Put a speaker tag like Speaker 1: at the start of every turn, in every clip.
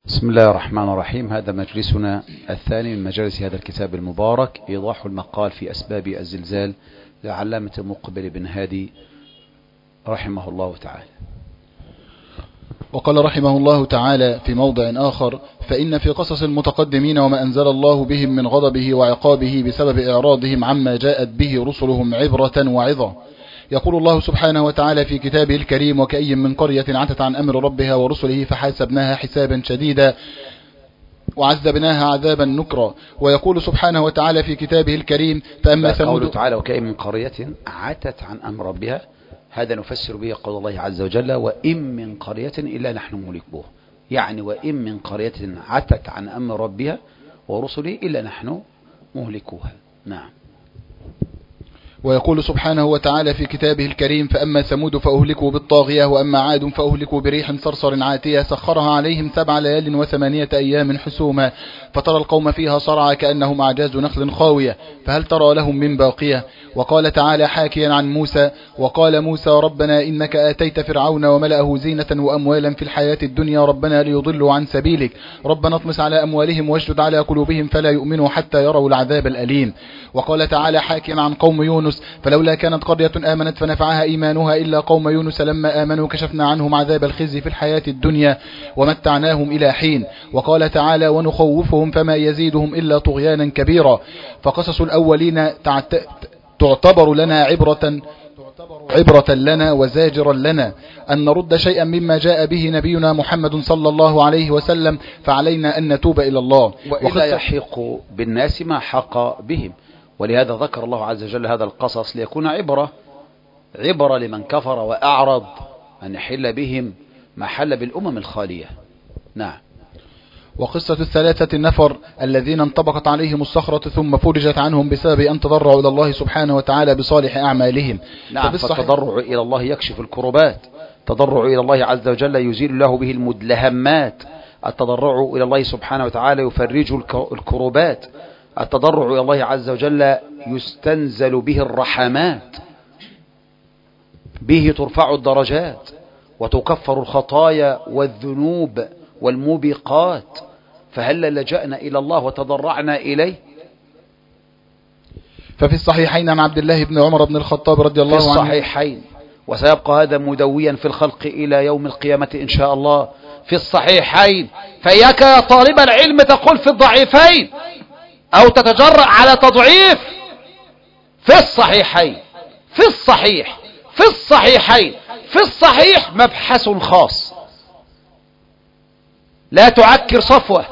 Speaker 1: بسم الله الرحمن الرحيم. هذا مجلسنا الثاني من مجالس هذا الكتاب المبارك، إيضاح المقال في أسباب الزلزال لعلامة مقبل بن هادي رحمه الله تعالى.
Speaker 2: وقال رحمه الله تعالى في موضع آخر: فإن في قصص المتقدمين وما أنزل الله بهم من غضبه وعقابه بسبب إعراضهم عما جاءت به رسلهم عبرة وعظة. يقول الله سبحانه وتعالى في كتابه الكريم: وكأي من قرية عتت عن أمر ربها ورسله فحاسبناها حسابا شديدا وعذبناها عذابا نكرا. ويقول سبحانه وتعالى في كتابه الكريم: فأما
Speaker 1: ثمود تعالى وكأي من قرية عتت عن أمر ربها، هذا نفسر به قول الله عز وجل: وإن من قرية إلا نحن مهلكوها، يعني وإن من قرية عتت عن أمر ربها ورسله إلا نحن مهلكوها. نعم.
Speaker 2: ويقول سبحانه وتعالى في كتابه الكريم: فأما ثمود فأهلكوا بالطاغية وأما عاد فأهلكوا بريح صرصر عاتية سخرها عليهم 7 ليال و8 أيام حسوما فترى القوم فيها صرعى كأنهم أعجاز نخل خاوية فهل ترى لهم من باقية. وقال تعالى حاكيا عن موسى: وقال موسى ربنا إنك آتيت فرعون وملأه زينة وأموالا في الحياة الدنيا ربنا ليضلوا عن سبيلك ربنا اطمس على أموالهم واشدد على قلوبهم فلا يؤمنوا حتى يروا العذاب الأليم. وقال تعالى حاكيا عن قوم يونس: فلولا كانت قرية آمنت فنفعها إيمانها إلا قوم يونس لما آمنوا كشفنا عنهم عذاب الخزي في الحياة الدنيا ومتعناهم إلى حين. وقال تعالى: ونخوفهم فما يزيدهم إلا طغيانا كبيرا. فقصص الأولين تعتبر لنا عبرة لنا وزاجرا لنا أن نرد شيئا مما جاء به نبينا محمد صلى الله عليه وسلم، فعلينا أن نتوب إلى الله
Speaker 1: وإلا يحيق بالناس ما حق بهم. ولهذا ذكر الله عز وجل هذا القصص ليكون عبرة لمن كفر وأعرض أن يحل بهم ما حل بالأمم الخالية. نعم.
Speaker 2: وقصة 3 النفر الذين انطبقت عليهم الصخرة ثم فرجت عنهم بسبب أن تضرعوا إلى الله سبحانه وتعالى بصالح أعمالهم.
Speaker 1: نعم. فالتضرع إلى الله يكشف الكربات، التضرع إلى الله عز وجل يزيل له به المدلهمات، التضرع إلى الله سبحانه وتعالى يفرج الكربات، التضرع إلى الله عز وجل يستنزل به الرحمات، به ترفع الدرجات وتكفر الخطايا والذنوب والموبقات. فهل لجأنا إلى الله وتضرعنا إليه؟
Speaker 2: ففي الصحيحين عن عبد الله بن عمر بن الخطاب رضي الله عنه،
Speaker 1: في الصحيحين، وسيبقى هذا مدويا في الخلق إلى يوم القيامة إن شاء الله، في الصحيحين. فإياك يا طالب العلم تقول في الضعيفين أو تتجرأ على تضعيف. في الصحيحين، في الصحيح، في الصحيحين، في الصحيح مبحث خاص، لا تعكر صفوة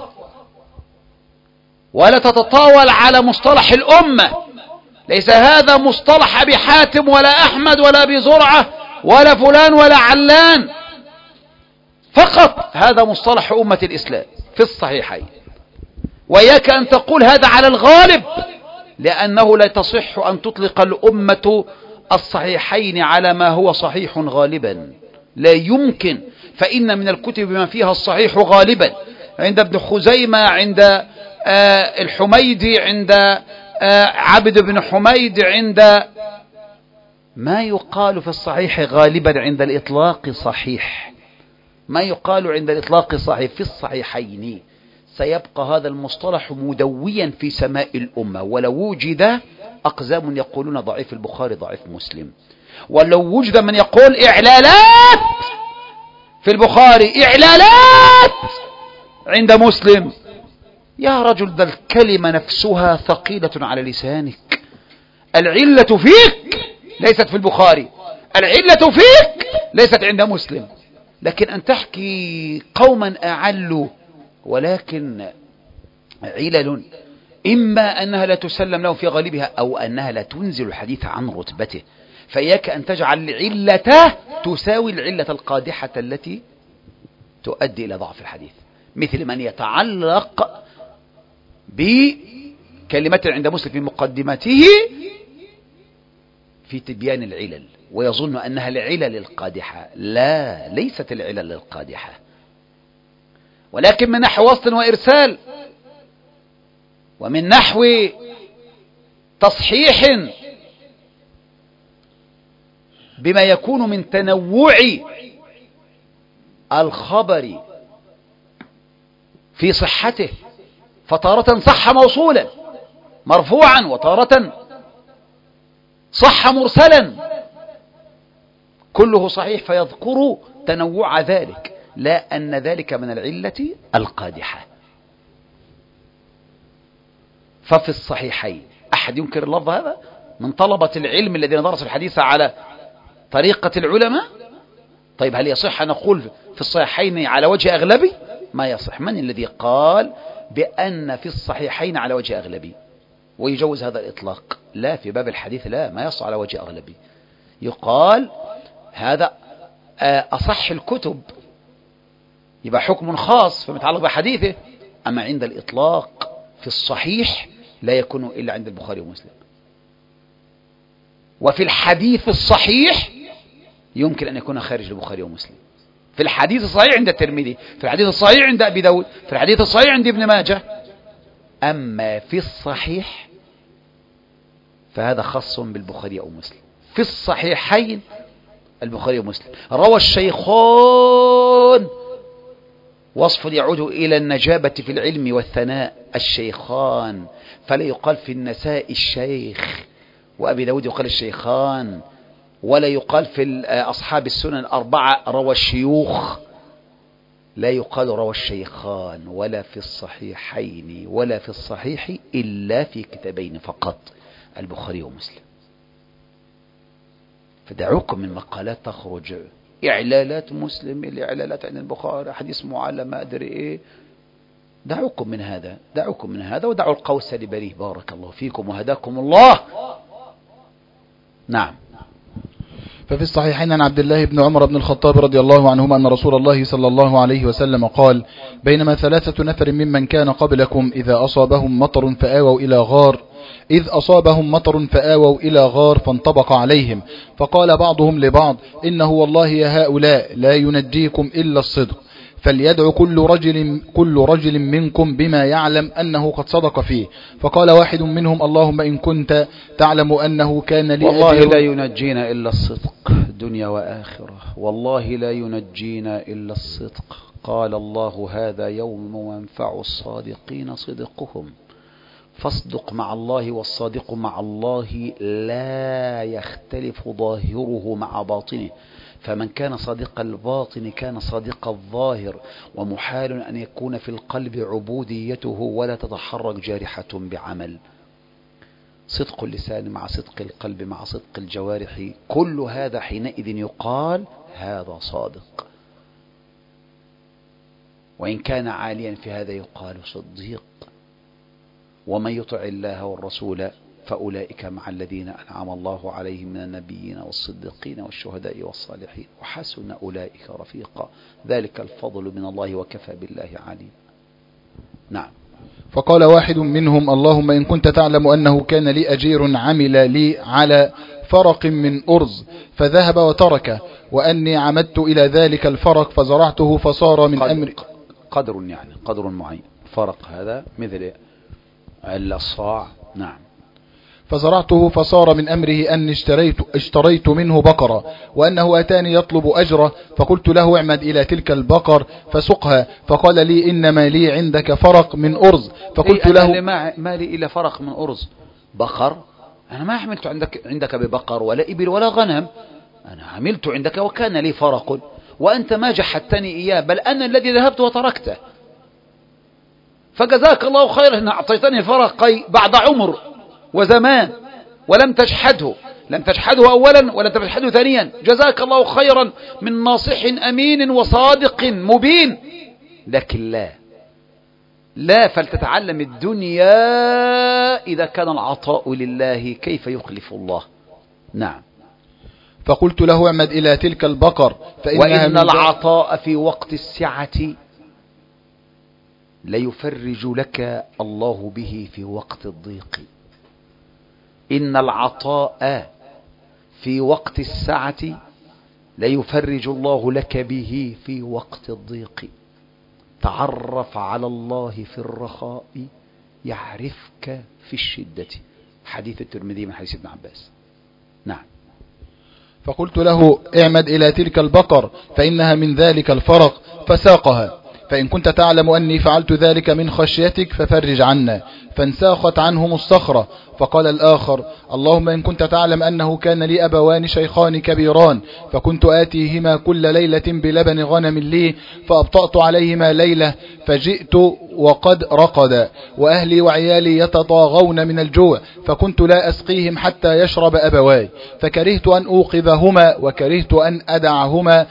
Speaker 1: ولا تتطاول على مصطلح الأمة. ليس هذا مصطلح أبي حاتم ولا أحمد ولا أبي زرعة ولا فلان ولا علان، فقط هذا مصطلح أمة الإسلام في الصحيحين. وإياك أن تقول هذا على الغالب، لأنه لا تصح أن تطلق الأمة الصحيحين على ما هو صحيح غالبا، لا يمكن. فإن من الكتب ما فيها الصحيح غالبا، عند ابن خزيمة، عند الحميدي، عند عبد بن حميد، عند ما يقال في الصحيح غالبا عند الإطلاق صحيح، ما يقال عند الإطلاق صحيح. في الصحيحين سيبقى هذا المصطلح مدويا في سماء الأمة، ولو وجد أقزام يقولون ضعيف البخاري ضعيف مسلم، ولو وجد من يقول إعلالات في البخاري إعلالات عند مسلم، يا رجل ذا الكلمة نفسها ثقيلة على لسانك. العلة فيك ليست في البخاري، العلة فيك ليست عند مسلم. لكن أن تحكي قوما أعلوا، ولكن علل إما أنها لا تسلم له في غالبها أو أنها لا تنزل الحديث عن رتبته. فإياك أن تجعل العلة تساوي العلة القادحة التي تؤدي إلى ضعف الحديث، مثل من يتعلق بكلمة عند مسلم في مقدمته في تبيان العلل ويظن أنها العلل القادحة. لا، ليست العلل القادحة، ولكن من نحو وصل وإرسال، ومن نحو تصحيح بما يكون من تنوع الخبر في صحته، فتارة صح موصولا مرفوعا وتارة صح مرسلا، كله صحيح، فيذكر تنوع ذلك، لا أن ذلك من العلة القادحة. ففي الصحيحين، أحد ينكر اللفظ هذا من طلبة العلم الذين درسوا الحديث على طريقة العلماء؟ طيب هل يصح أن نقول في الصحيحين على وجه أغلبي؟ ما يصح. من الذي قال بأن في الصحيحين على وجه أغلبي ويجوز هذا الإطلاق؟ لا، في باب الحديث لا، ما يصح على وجه أغلبي، يقال هذا أصح الكتب، يبقى حكم خاص فيما يتعلق بحديثه، أما عند الإطلاق في الصحيح لا يكون إلا عند البخاري ومسلم. وفي الحديث الصحيح يمكن أن يكون خارج البخاري ومسلم. في الحديث الصحيح عند الترمذي، في الحديث الصحيح عند أبي داود، في الحديث الصحيح عند ابن ماجه. أما في الصحيح فهذا خاص بالبخاري أو مسلم. في الصحيحين البخاري ومسلم. روى الشيخان، وصف يعود إلى النجابة في العلم والثناء، الشيخان، فلا يقال في النساء الشيخ، وأبي داود يقال الشيخان، ولا يقال في أصحاب السنن الأربعة روى الشيوخ، لا يقال روى الشيخان، ولا في الصحيحين ولا في الصحيح إلا في كتابين فقط، البخاري ومسلم. فدعوكم من مقالات تخرج إعلالات مسلم، الإعلالات عن البخاري، حديث معلم ما أدري إيه، دعوكم من هذا، دعوكم من هذا، ودعوا القوس لبريه. بارك الله فيكم وهداكم الله. نعم.
Speaker 2: ففي الصحيحين عن عبد الله بن عمر بن الخطاب رضي الله عنهما أن رسول الله صلى الله عليه وسلم قال: بينما 3 نفر ممن كان قبلكم إذ أصابهم مطر فآووا إلى غار فانطبق عليهم، فقال بعضهم لبعض: إنه والله يا هؤلاء لا ينجيكم إلا الصدق، فليدع كل رجل منكم بما يعلم أنه قد صدق فيه. فقال واحد منهم: اللهم إن كنت تعلم أنه كان لي
Speaker 1: والله لا ينجينا إلا الصدق دنيا وآخرة، والله لا ينجينا إلا الصدق. قال الله: هذا يوم ينفع الصادقين صدقهم، فاصدق مع الله، والصادق مع الله لا يختلف ظاهره مع باطنه، فمن كان صادق الباطن كان صادق الظاهر، ومحال أن يكون في القلب عبوديته ولا تتحرك جارحة بعمل. صدق اللسان مع صدق القلب مع صدق الجوارح، كل هذا حينئذ يقال هذا صادق، وإن كان عاليا في هذا يقال صديق. ومن يطع الله والرسول فأولئك مع الذين أنعم الله عليهم من النبيين والصديقين والشهداء والصالحين، وحسن أولئك رفيقا، ذلك الفضل من الله وكفى بالله عليم. نعم.
Speaker 2: فقال واحد منهم: اللهم إن كنت تعلم أنه كان لي أجير عمل لي على فرق من أرز فذهب وتركه، وأني عمدت إلى ذلك الفرق فزرعته فصار من أمر
Speaker 1: قدر، يعني قدر معين، فرق هذا مثل الصاع. نعم.
Speaker 2: فزرعته فصار من أمره أن اشتريت منه بقرة، وأنه أتاني يطلب أجره، فقلت له: اعمد إلى تلك البقر فسقها، فقال لي: إنما لي عندك فرق من أرز. فقلت له:
Speaker 1: ما لي إلا فرق من أرز، بقر؟ أنا ما عملت عندك ببقر ولا إبل ولا غنم، أنا عملت عندك وكان لي فرق، وأنت ما جحدتني إياه، بل أنا الذي ذهبت وتركته، فجزاك الله خيرا أن أعطيتني فرقي بعد عمر وزمان ولم تجحده، لم تجحده أولا ولا تجحده ثانيا، جزاك الله خيرا من ناصح أمين وصادق مبين. لكن لا فلتتعلم الدنيا إذا كان العطاء لله كيف يخلف الله. نعم.
Speaker 2: فقلت له: اعمد إلى تلك البقر
Speaker 1: وإن العطاء في وقت السعة ليفرج لك الله به في وقت الضيق. إن العطاء في وقت السعة ليفرج الله لك به في وقت الضيق. تعرف على الله في الرخاء يعرفك في الشدة، حديث الترمذي من حديث ابن عباس. نعم.
Speaker 2: فقلت له: اعمد إلى تلك البقر فإنها من ذلك الفرق، فساقها، فإن كنت تعلم أني فعلت ذلك من خشيتك ففرج عنا. فانساخت عنهم الصخرة. فقال الآخر: اللهم إن كنت تعلم أنه كان لي أبوان شيخان كبيران فكنت آتيهما كل ليلة بلبن غنم لي فأبطأت عليهما ليلة فجئت وقد رقد وأهلي وعيالي يتطاغون من الجوع فكنت لا أسقيهم حتى يشرب أبواي فكرهت أن أوقظهما وكرهت أن أدعهما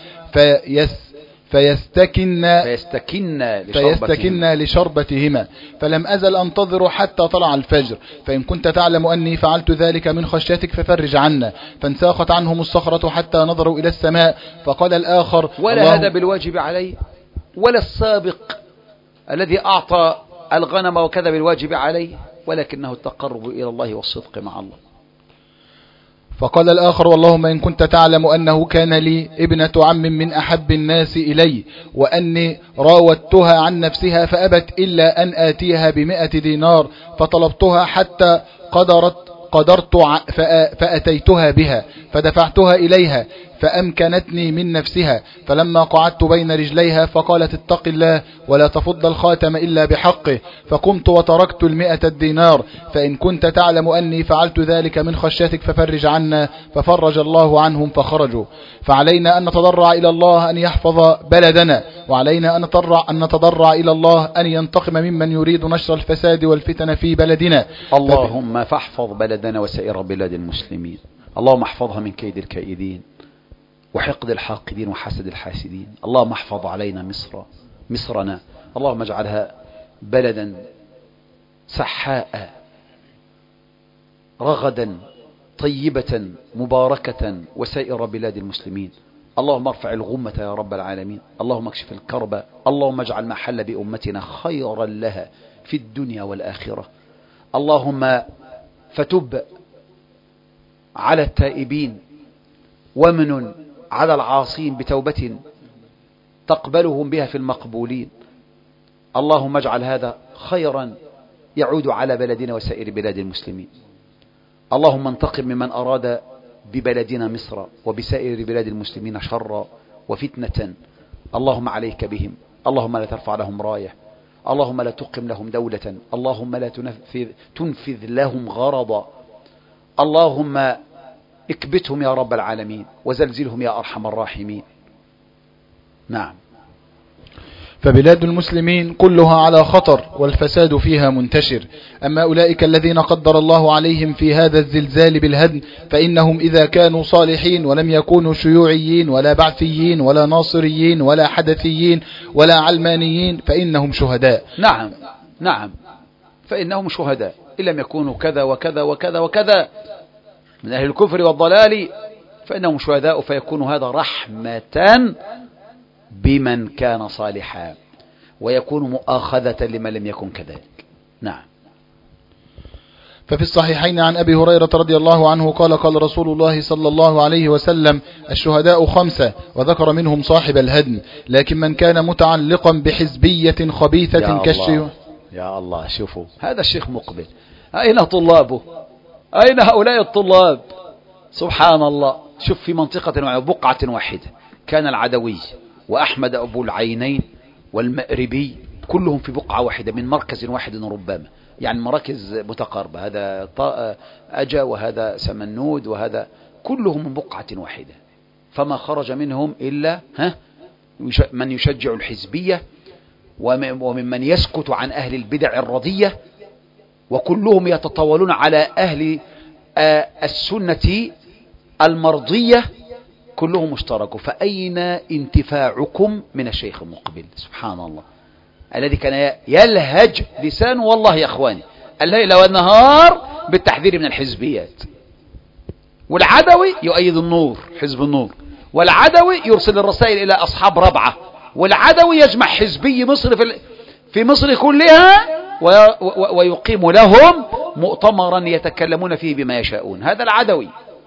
Speaker 2: فيستكن لشربتهما فلم أزل أنتظر حتى طلع الفجر. فإن كنت تعلم أني فعلت ذلك من خشيتك ففرج عنا. فانساخت عنهم الصخرة حتى نظروا إلى السماء. فقال الآخر:
Speaker 1: ولا هذا بالواجب عليه ولا السابق الذي أعطى الغنم وكذا بالواجب عليه، ولكنه التقرب إلى الله والصدق مع الله.
Speaker 2: فقال الآخر: واللهم إن كنت تعلم أنه كان لي ابنة عم من أحب الناس إلي وأني راودتها عن نفسها فأبت إلا أن آتيها ب100 دينار فطلبتها حتى قدرت فأتيتها بها فدفعتها إليها فأمكنتني من نفسها فلما قعدت بين رجليها فقالت: اتق الله ولا تفض الخاتم إلا بحقه فقمت وتركت 100 دينار. فإن كنت تعلم أني فعلت ذلك من خشيتك ففرج عنا. ففرج الله عنهم فخرجوا. فعلينا أن نتضرع إلى الله أن يحفظ بلدنا وعلينا أن نتضرع إلى الله أن ينتقم ممن يريد نشر الفساد والفتن في بلدنا.
Speaker 1: اللهم فاحفظ بلدنا وسائر بلاد المسلمين. اللهم احفظها من كيد الكائدين وحقد الحاقدين وحسد الحاسدين. اللهم احفظ علينا مصرنا. اللهم اجعلها بلدا سحاء رغدا طيبة مباركة وسائر بلاد المسلمين. اللهم ارفع الغمة يا رب العالمين. اللهم اكشف الكرب. اللهم اجعل ما حل بأمتنا خيرا لها في الدنيا والآخرة. اللهم فتب على التائبين ومن على العاصين بتوبة تقبلهم بها في المقبولين. اللهم اجعل هذا خيرا يعود على بلدنا وسائر بلاد المسلمين. اللهم انتقم ممن أراد ببلدنا مصر وبسائر بلاد المسلمين شرا وفتنة. اللهم عليك بهم. اللهم لا ترفع لهم راية. اللهم لا تقم لهم دولة. اللهم لا تنفذ لهم غرضا. اللهم اكبتهم يا رب العالمين وزلزلهم يا أرحم الراحمين. نعم.
Speaker 2: فبلاد المسلمين كلها على خطر والفساد فيها منتشر. أما أولئك الذين قدر الله عليهم في هذا الزلزال بالهدم فإنهم إذا كانوا صالحين ولم يكونوا شيوعيين ولا بعثيين ولا ناصريين ولا حدثيين ولا علمانيين فإنهم شهداء.
Speaker 1: نعم فإنهم شهداء إن لم يكونوا كذا وكذا وكذا وكذا من أهل الكفر والضلال فإنهم شهداء فيكون هذا رحمة بمن كان صالحا ويكون مؤاخذة لمن لم يكن كذلك. نعم.
Speaker 2: ففي الصحيحين عن أبي هريرة رضي الله عنه قال: قال رسول الله صلى الله عليه وسلم: الشهداء 5 وذكر منهم صاحب الهدم، لكن من كان متعلقا بحزبية خبيثة كالشيوع.
Speaker 1: يا الله شوفوا هذا الشيخ مقبل، أين طلابه؟ أين هؤلاء الطلاب؟ سبحان الله. شوف في منطقة بقعة واحدة كان العدوي وأحمد أبو العينين والمأربي كلهم في بقعة واحدة من مركز واحد ربما، يعني مراكز متقاربة، هذا أجا وهذا سمنود وهذا كلهم من بقعة واحدة، فما خرج منهم إلا من يشجع الحزبية وممن يسكت عن أهل البدع الرضية، وكلهم يتطاولون على أهل السنة المرضية، كلهم مشتركوا. فأين انتفاعكم من الشيخ مقبل؟ سبحان الله الذي كان يلهج لسانه والله يا أخواني الليل والنهار بالتحذير من الحزبيات. والعدوي يؤيد النور، حزب النور، والعدوي يرسل الرسائل إلى أصحاب ربعة، والعدوي يجمع حزبي مصر في مصر كلها ويقيم لهم مؤتمرا يتكلمون فيه بما يشاءون. هذا العدوي.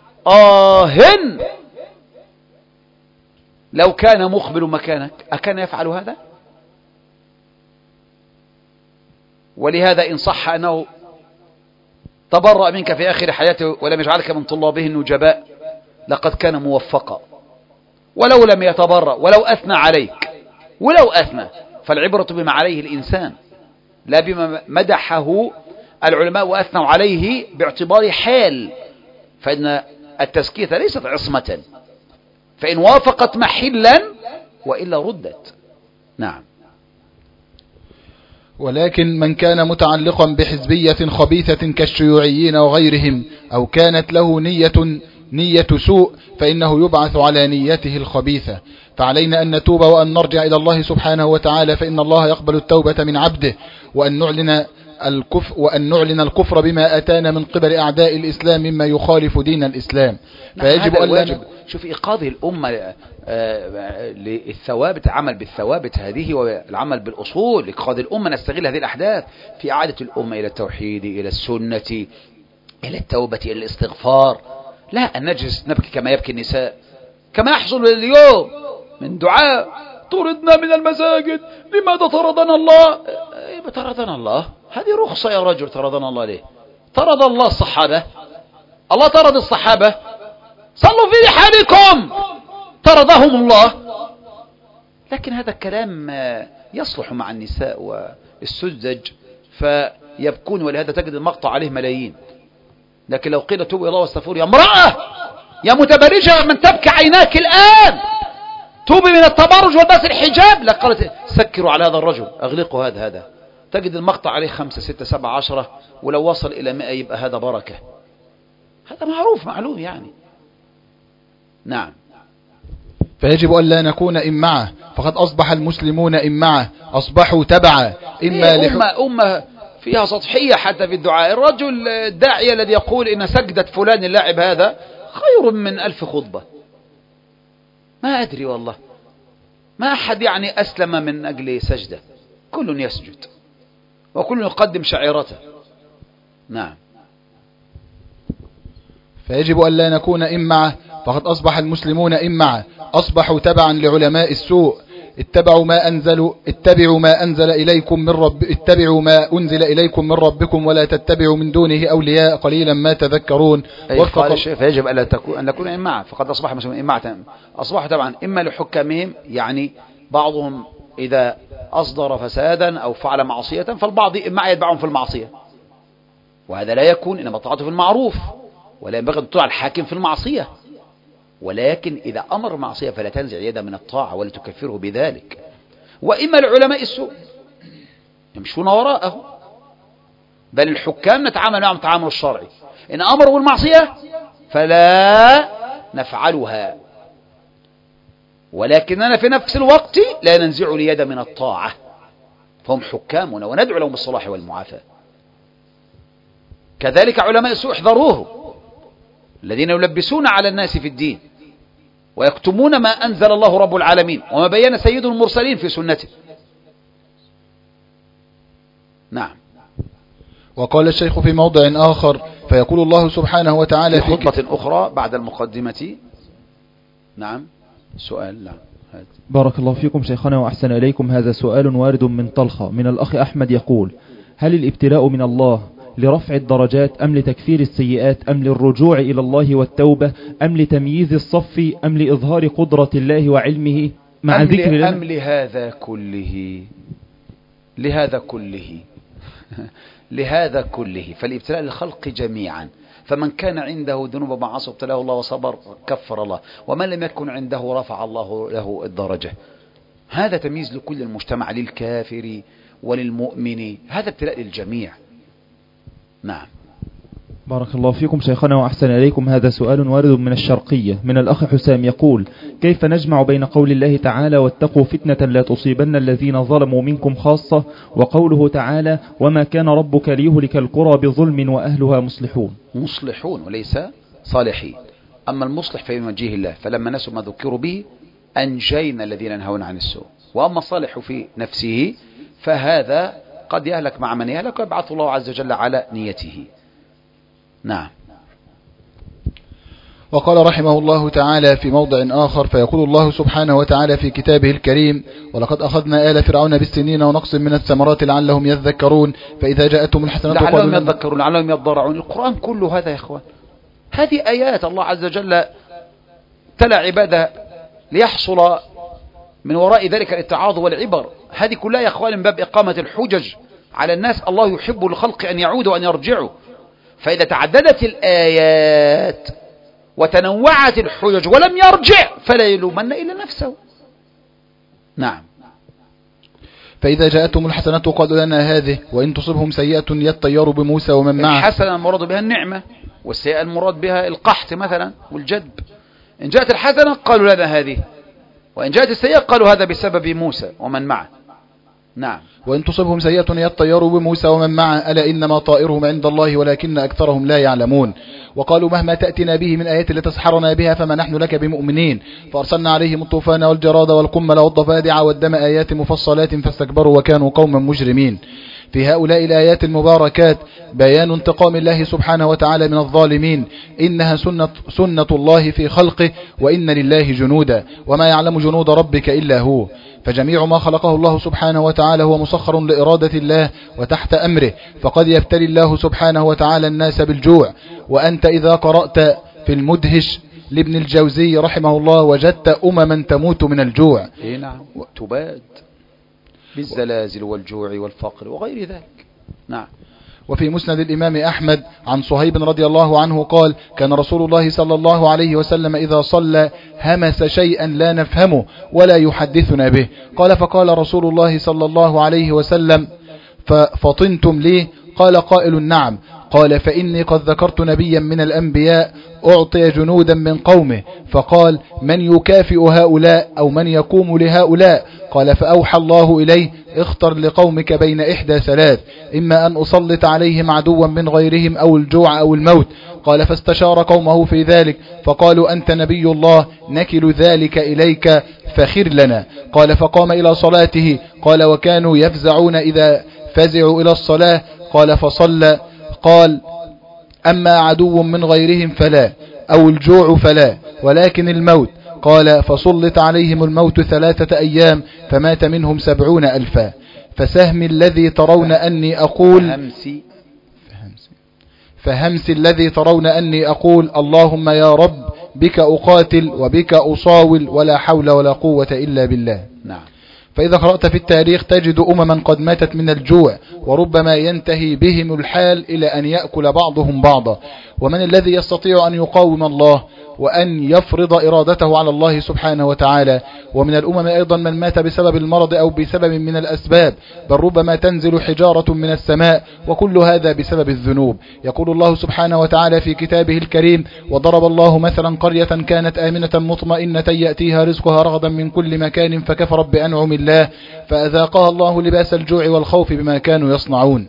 Speaker 1: لو كان مقبل مكانك أكان يفعل هذا؟ ولهذا إن صح أنه تبرأ منك في آخر حياته ولم يجعلك من طلابه النجباء لقد كان موفقا. ولو لم يتبرأ ولو أثنى عليك ولو أثنى فالعبرة بما عليه الإنسان لا بما مدحه العلماء وأثنوا عليه باعتبار حال، فإن التزكية ليست عصمة، فإن وافقت محلا وإلا ردت. نعم.
Speaker 2: ولكن من كان متعلقا بحزبية خبيثة كالشيوعيين وغيرهم أو كانت له نية سوء فإنه يبعث على نيته الخبيثة، فعلينا أن نتوب وأن نرجع إلى الله سبحانه وتعالى، فإن الله يقبل التوبة من عبده، وأن نعلن الكفر بما أتانا من قبل أعداء الإسلام مما يخالف دين الإسلام.
Speaker 1: فيجب أن شوف إيقاظ الأمة للثوابت، العمل بالثوابت هذه والعمل بالأصول، إيقاظ الأمة، نستغل هذه الأحداث في إعادة الأمة إلى التوحيد، إلى السنة، إلى التوبة، إلى الاستغفار، لا أن نجلس نبكي كما يبكي النساء، كما يحصل اليوم من دعاء طردنا من المساجد، لماذا طردنا الله؟ طردنا الله، هذه رخصة يا رجل، طردنا الله ليه؟ طرد الله الصحابة، الله طرد الصحابة، صلوا في رحالكم، طردهم الله. لكن هذا الكلام يصلح مع النساء والسذج فيبكون، ولهذا تجد المقطع عليه ملايين. لكن لو قيل توبوا إلى الله واستغفروا، يا امرأة يا متبرجة من تبكي عيناك الآن، توبي من التبرج والباس الحجاب، لا قالت سكروا على هذا الرجل، أغلقوا هذا. تجد المقطع عليه 5 6 7 10، ولو وصل إلى 100 يبقى هذا بركة. هذا معروف معلوم يعني. نعم.
Speaker 2: فيجب أن لا نكون إمعة، فقد أصبح المسلمون إمعة، أصبحوا تبعا،
Speaker 1: أمة فيها سطحية حتى في الدعاء. الرجل الداعية الذي يقول إن سجدة فلان اللاعب هذا خير من 1000 خطبة، ما أدري والله، ما أحد يعني أسلم من أجل سجدة، كل يسجد وكل يقدم شعيرته. نعم.
Speaker 2: فيجب أن لا نكون إمعة، فقد أصبح المسلمون إمعة، أصبحوا تبعا لعلماء السوء، اتبعوا ما أنزل إليكم من ربكم ولا تتبعوا من دونه أولياء قليلا ما تذكرون.
Speaker 1: فيجب أن نكون إمعة، فقد أصبح المسلمون إمعة، أصبحوا طبعا إما لحكامهم، يعني بعضهم إذا أصدر فسادا أو فعل معصية فالبعض إما يتبعهم في المعصية، وهذا لا يكون، إنما طاعته في المعروف، ولا ينبغي أن تطيع الحاكم في المعصية، ولكن إذا أمر معصية فلا تنزع يدا من الطاعة ولا تكفره بذلك. وإما لعلماء السوء يمشون وراءه، بل الحكام نتعامل معهم التعامل الشرعي، إن أمروا بالمعصية فلا نفعلها، ولكننا في نفس الوقت لا ننزع اليد من الطاعة، فهم حكامنا وندعو لهم بالصلاح والمعافاة. كذلك علماء السوء احذروه، الذين يلبسون على الناس في الدين ويكتمون ما أنزل الله رب العالمين وما بين سيد المرسلين في سنته. نعم.
Speaker 2: وقال الشيخ في موضع آخر، فيقول الله سبحانه وتعالى
Speaker 1: في خطبة أخرى بعد المقدمة. نعم. سؤال. نعم.
Speaker 3: بارك الله فيكم شيخنا وأحسن إليكم. هذا سؤال وارد من طلخة من الأخ أحمد يقول: هل الابتلاء من الله لرفع الدرجات أم لتكفير السيئات أم للرجوع إلى الله والتوبة أم لتمييز الصف أم لإظهار قدرة الله وعلمه مع ذكر الله
Speaker 1: أم لهذا كله؟ لهذا كله لهذا كله. فالابتلاء للخلق جميعا، فمن كان عنده ذنوب معاصي ابتلاه الله وصبر كفر الله، ومن لم يكن عنده رفع الله له الدرجة. هذا تمييز لكل المجتمع، للكافر وللمؤمن، هذا ابتلاء للجميع. نعم.
Speaker 3: بارك الله فيكم شيخنا وأحسن إليكم. هذا سؤال وارد من الشرقية من الأخ حسام يقول: كيف نجمع بين قول الله تعالى واتقوا فتنة لا تصيبن الذين ظلموا منكم خاصة، وقوله تعالى وما كان ربك ليهلك القرى بظلم وأهلها مصلحون؟
Speaker 1: مصلحون وليس صالحين. أما المصلح فمن وجه الله، فلما نسوا ما ذكروا به أنجينا الذين ينهون عن السوء. وأما الصالح في نفسه فهذا قد يهلك مع من يهلك، ويبعث الله عز وجل على نيته. نعم.
Speaker 2: وقال رحمه الله تعالى في موضع آخر، فيقول الله سبحانه وتعالى في كتابه الكريم: ولقد أخذنا آل فرعون بالسنين ونقص من الثمرات لعلهم يذكرون فإذا جاءتهم الحسنة
Speaker 1: لعلهم يذكرون لعلهم يضرعون. القرآن كله هذا يا إخوان، هذه آيات الله عز وجل تلا عباده ليحصل من وراء ذلك الاتعاظ والعبر. هذه كلها يا أخوان من باب إقامة الحجج على الناس. الله يحب الخلق أن يعودوا وأن يرجعوا. فإذا تعددت الآيات وتنوعت الحجج ولم يرجع فلا يلومن إلا نفسه. نعم.
Speaker 2: فإذا جاءتهم الحسنة قالوا لنا هذه وإن تصبهم سيئة يطيروا بموسى ومن معه.
Speaker 1: الحسنة المراد بها النعمة، والسيئة المراد بها القحط مثلا والجدب. إن جاءت الحسنة قالوا لنا هذه، وإن جاءت السيئة قالوا هذا بسبب موسى ومن معه. نعم.
Speaker 2: وإن تصبهم سيئة يطيروا بموسى ومن معه ألا إنما طائرهم عند الله ولكن أكثرهم لا يعلمون. وقالوا مهما تأتنا به من آيات لتسحرنا بها فما نحن لك بمؤمنين. فأرسلنا عليهم الطوفان والجراد والقمل والضفادع والدم آيات مفصلات فاستكبروا وكانوا قوما مجرمين. في هؤلاء الآيات المباركات بيان انتقام الله سبحانه وتعالى من الظالمين. إنها سنة الله في خلقه وإن لله جنودا وما يعلم جنود ربك إلا هو. فجميع ما خلقه الله سبحانه وتعالى هو مسخر لإرادة الله وتحت أمره. فقد يبتلي الله سبحانه وتعالى الناس بالجوع. وأنت إذا قرأت في المدهش لابن الجوزي رحمه الله وجدت أمما تموت من الجوع.
Speaker 1: نعم. تباد بالزلازل والجوع والفقر وغير ذلك. نعم.
Speaker 2: وفي مسند الإمام أحمد عن صهيب رضي الله عنه قال كان رسول الله صلى الله عليه وسلم إذا صلى همس شيئا لا نفهمه ولا يحدثنا به. قال فقال رسول الله صلى الله عليه وسلم فطنتم ليه؟ قال قائل نعم. قال فإني قد ذكرت نبيا من الأنبياء أعطي جنودا من قومه فقال من يكافئ هؤلاء أو من يقوم لهؤلاء؟ قال فأوحى الله إليه اختر لقومك بين إحدى ثلاث إما أن أسلط عليهم عدوا من غيرهم أو الجوع أو الموت. قال فاستشار قومه في ذلك فقالوا أنت نبي الله نكل ذلك إليك فخر لنا. قال فقام إلى صلاته. قال وكانوا يفزعون إذا فزعوا إلى الصلاة. قال فصلى. قال أما عدو من غيرهم فلا أو الجوع فلا ولكن الموت. قال فسلط عليهم الموت 3 أيام فمات منهم 70,000. فسهم الذي ترون أني أقول فهمس الذي ترون أني أقول اللهم يا رب بك أقاتل وبك أصاول ولا حول ولا قوة إلا بالله.
Speaker 1: نعم.
Speaker 2: فإذا قرأت في التاريخ تجد أمما قد ماتت من الجوع وربما ينتهي بهم الحال إلى أن يأكل بعضهم بعضا. ومن الذي يستطيع أن يقاوم الله وأن يفرض إرادته على الله سبحانه وتعالى؟ ومن الأمم أيضا من مات بسبب المرض أو بسبب من الأسباب بل ربما تنزل حجارة من السماء وكل هذا بسبب الذنوب. يقول الله سبحانه وتعالى في كتابه الكريم وضرب الله مثلا قرية كانت آمنة مطمئنة يأتيها رزقها رغدا من كل مكان فكفرت بأنعم الله فأذاقها الله لباس الجوع والخوف بما كانوا يصنعون.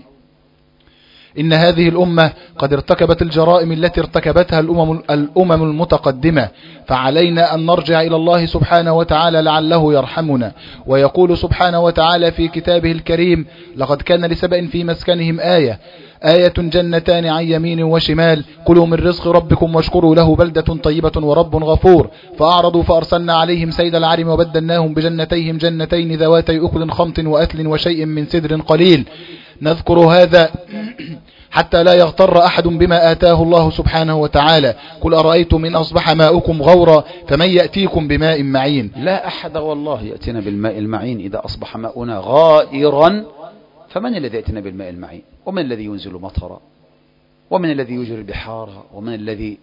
Speaker 2: إن هذه الأمة قد ارتكبت الجرائم التي ارتكبتها الأمم المتقدمة فعلينا أن نرجع إلى الله سبحانه وتعالى لعله يرحمنا. ويقول سبحانه وتعالى في كتابه الكريم لقد كان لسبأ في مسكنهم آية جنتان عن يمين وشمال كلوا من رزق ربكم واشكروا له بلدة طيبة ورب غفور. فأعرضوا فأرسلنا عليهم سيد العرم وبدلناهم بجنتيهم جنتين ذواتي أكل خمط وأثل وشيء من سدر قليل. نذكر هذا حتى لا يغتر أحد بما آتاه الله سبحانه وتعالى. قل أرأيتم إن أصبح ماؤكم غورا فمن يأتيكم بماء معين؟
Speaker 1: لا أحد والله يأتينا بالماء المعين إذا أصبح ماؤنا غائرا. فمن الذي يأتينا بالماء المعين؟ ومن الذي ينزل مطرا؟ ومن الذي يجري البحار؟ ومن الذي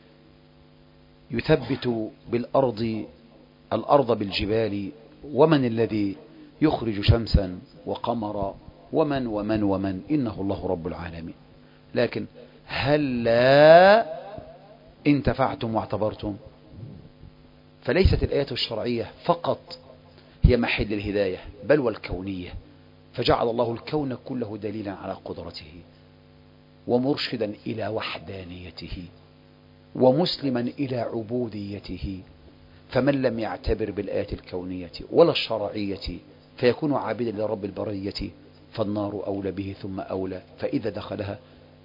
Speaker 1: يثبت الأرض بالجبال؟ ومن الذي يخرج شمسا وقمرا؟ ومن إنه الله رب العالمين. لكن هل لا انتفعتم واعتبرتم؟ فليست الآيات الشرعية فقط هي محل الهداية بل والكونية. فجعل الله الكون كله دليلا على قدرته ومرشدا إلى وحدانيته ومسلما إلى عبوديته. فمن لم يعتبر بالآيات الكونية ولا الشرعية فيكون عابدا لرب البرية فالنار أولى به ثم أولى. فإذا دخلها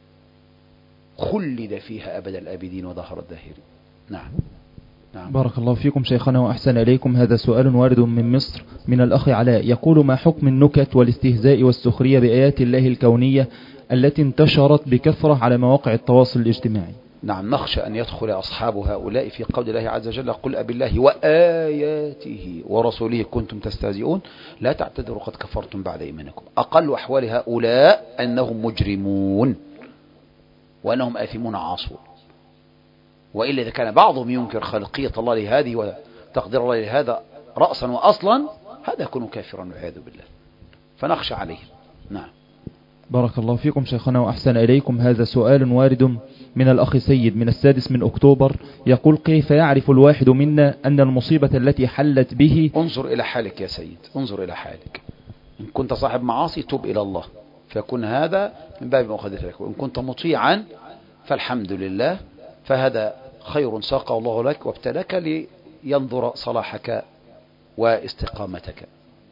Speaker 1: خلد فيها أبد الآبدين وظهر الداهرين. نعم.
Speaker 3: بارك الله فيكم شيخنا وأحسن إليكم. هذا سؤال وارد من مصر من الأخ علاء يقول ما حكم النكت والاستهزاء والسخرية بآيات الله الكونية التي انتشرت بكثرة على مواقع التواصل الاجتماعي؟
Speaker 1: نعم نخشى أن يدخل أصحاب هؤلاء في قول الله عز وجل قل أبالله وآياته ورسوله كنتم تستهزئون لا تعتذروا قد كفرتم بعد إيمانكم. أقل أحوال هؤلاء أنهم مجرمون وأنهم آثمون عاصون، وإلا إذا كان بعضهم ينكر خلقية الله لهذه وتقدير الله لهذا رأسا وأصلا هذا يكون كافرا والعياذ بالله، فنخشى عليه. نعم.
Speaker 3: بارك الله فيكم شيخنا وأحسن إليكم. هذا سؤال وارد من الأخ سيد من 6 أكتوبر يقول كيف يعرف الواحد منا أن المصيبة التي حلت به؟
Speaker 1: انظر إلى حالك يا سيد، انظر إلى حالك. إن كنت صاحب معاصي تب إلى الله فيكون هذا من باب مؤخذة لك، وإن كنت مطيعا فالحمد لله، فهذا خير ساقه الله لك وابتلاك لينظر صلاحك واستقامتك.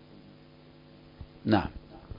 Speaker 1: نعم.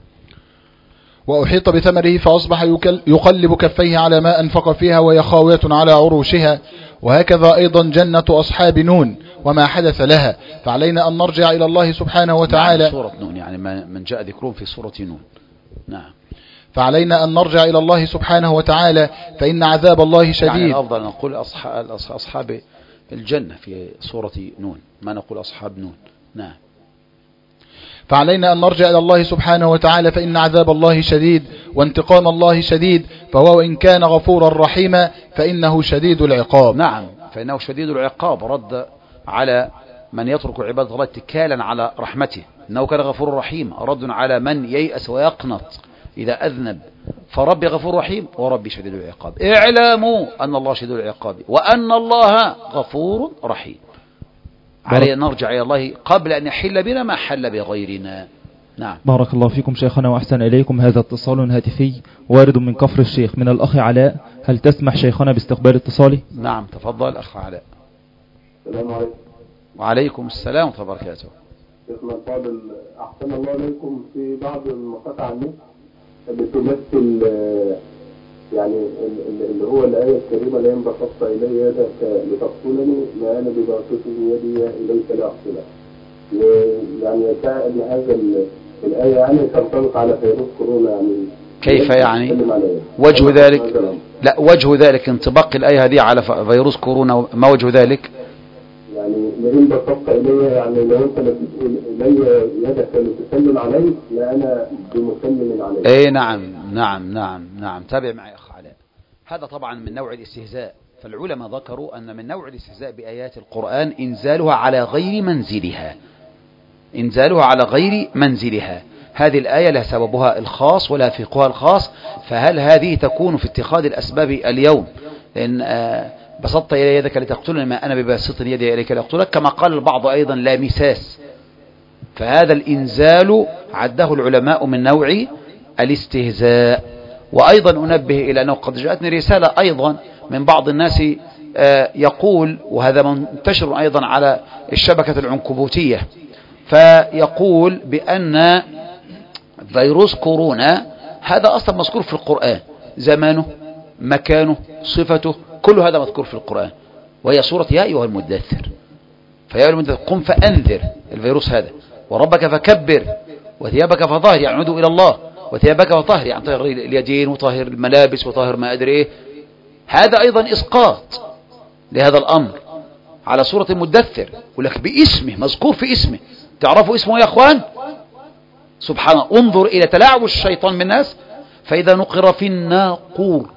Speaker 2: وأحيط بثمره فأصبح يقلب كفيه على ما أنفق فيها وهي خاوية على عروشها، وهكذا أيضا جنة أصحاب نون وما حدث لها، فعلينا أن نرجع إلى الله سبحانه وتعالى.
Speaker 1: سورة نون يعني من جاء ذكرهم في سورة نون. نعم.
Speaker 2: فعلينا أن نرجع إلى الله سبحانه وتعالى فإن عذاب الله شديد. يعني
Speaker 1: الأفضل نقول أصحاب الجنة في سورة نون، ما نقول أصحاب نون. نعم.
Speaker 2: فعلينا أن نرجع إلى الله سبحانه وتعالى فإن عذاب الله شديد وانتقام الله شديد، فهو إن كان غفورا رحيما فإنه شديد العقاب.
Speaker 1: نعم فإنه شديد العقاب، رد على من يترك عبادة الله اتكالا على رحمته، إنه كان غفور رحيم، رد على من ييأس ويقنط إذا أذنب، فربي غفور رحيم وربي شديد العقاب. اعلموا أن الله شديد العقاب وأن الله غفور رحيم. علينا نرجع إلى الله قبل أن يحل بنا ما حل بغيرنا. نعم.
Speaker 3: بارك الله فيكم شيخنا وأحسن إليكم. هذا اتصال هاتفي وارد من كفر الشيخ من الأخ علاء، هل تسمح شيخنا باستقبال اتصالي؟
Speaker 1: نعم تفضل أخ علاء.
Speaker 4: السلام عليكم.
Speaker 1: وعليكم السلام ورحمة الله وبركاته.
Speaker 4: شيخنا الفاضل أحسن الله إليكم، في بعض المقاطع النت بتمثل يعني اللي هو الآية الكريمة لا ينبسط إلي يدك لتقتلني ما أنا بباسط يدي إليك لأقتلك، يعني يدعي أن هذا الآية يعني تنطبق على فيروس كورونا، يعني
Speaker 1: كيف يعني وجه ذلك؟ لا وجه ذلك انطباق الآية هذه على فيروس كورونا، ما وجه ذلك؟
Speaker 4: يعني لئن بسطت إلي، يعني لو أنت بتقول إلي يدك لتسلم علي لا أنا بمسلم عليك.
Speaker 1: إيه نعم تابع معي أخ علاء. هذا طبعا من نوع الاستهزاء، فالعلماء ذكروا أن من نوع الاستهزاء بآيات القرآن إنزالها على غير منزلها. هذه الآية لها سببها الخاص ولا فقهها الخاص، فهل هذه تكون في اتخاذ الأسباب اليوم؟ لأن بسطت إلي يدك لتقتلني ما أنا بباسط يدي إليك لأقتلك، كما قال البعض أيضا لا مساس، فهذا الإنزال عده العلماء من نوع الاستهزاء. وأيضا أنبه إلى أنه قد جاءتني رسالة أيضا من بعض الناس يقول، وهذا منتشر أيضا على الشبكة العنكبوتية، فيقول بأن فيروس كورونا هذا أصلا مذكور في القرآن، زمانه مكانه صفته كل هذا مذكور في القرآن، وهي سورة يا أيها المدثر، فيا أيها المدثر قم فأنذر الفيروس هذا، وربك فكبر، وثيابك فطهر يعني عدوا إلى الله، وثيابك فطهر يعني طهر اليدين وطهر الملابس وطهر ما أدري إيه. هذا أيضا إسقاط لهذا الأمر على سورة المدثر، ولك باسمه مذكور في اسمه. تعرفوا اسمه يا أخوان؟ سبحان الله. انظر إلى تلاعب الشيطان بالناس، فإذا نقر في الناقور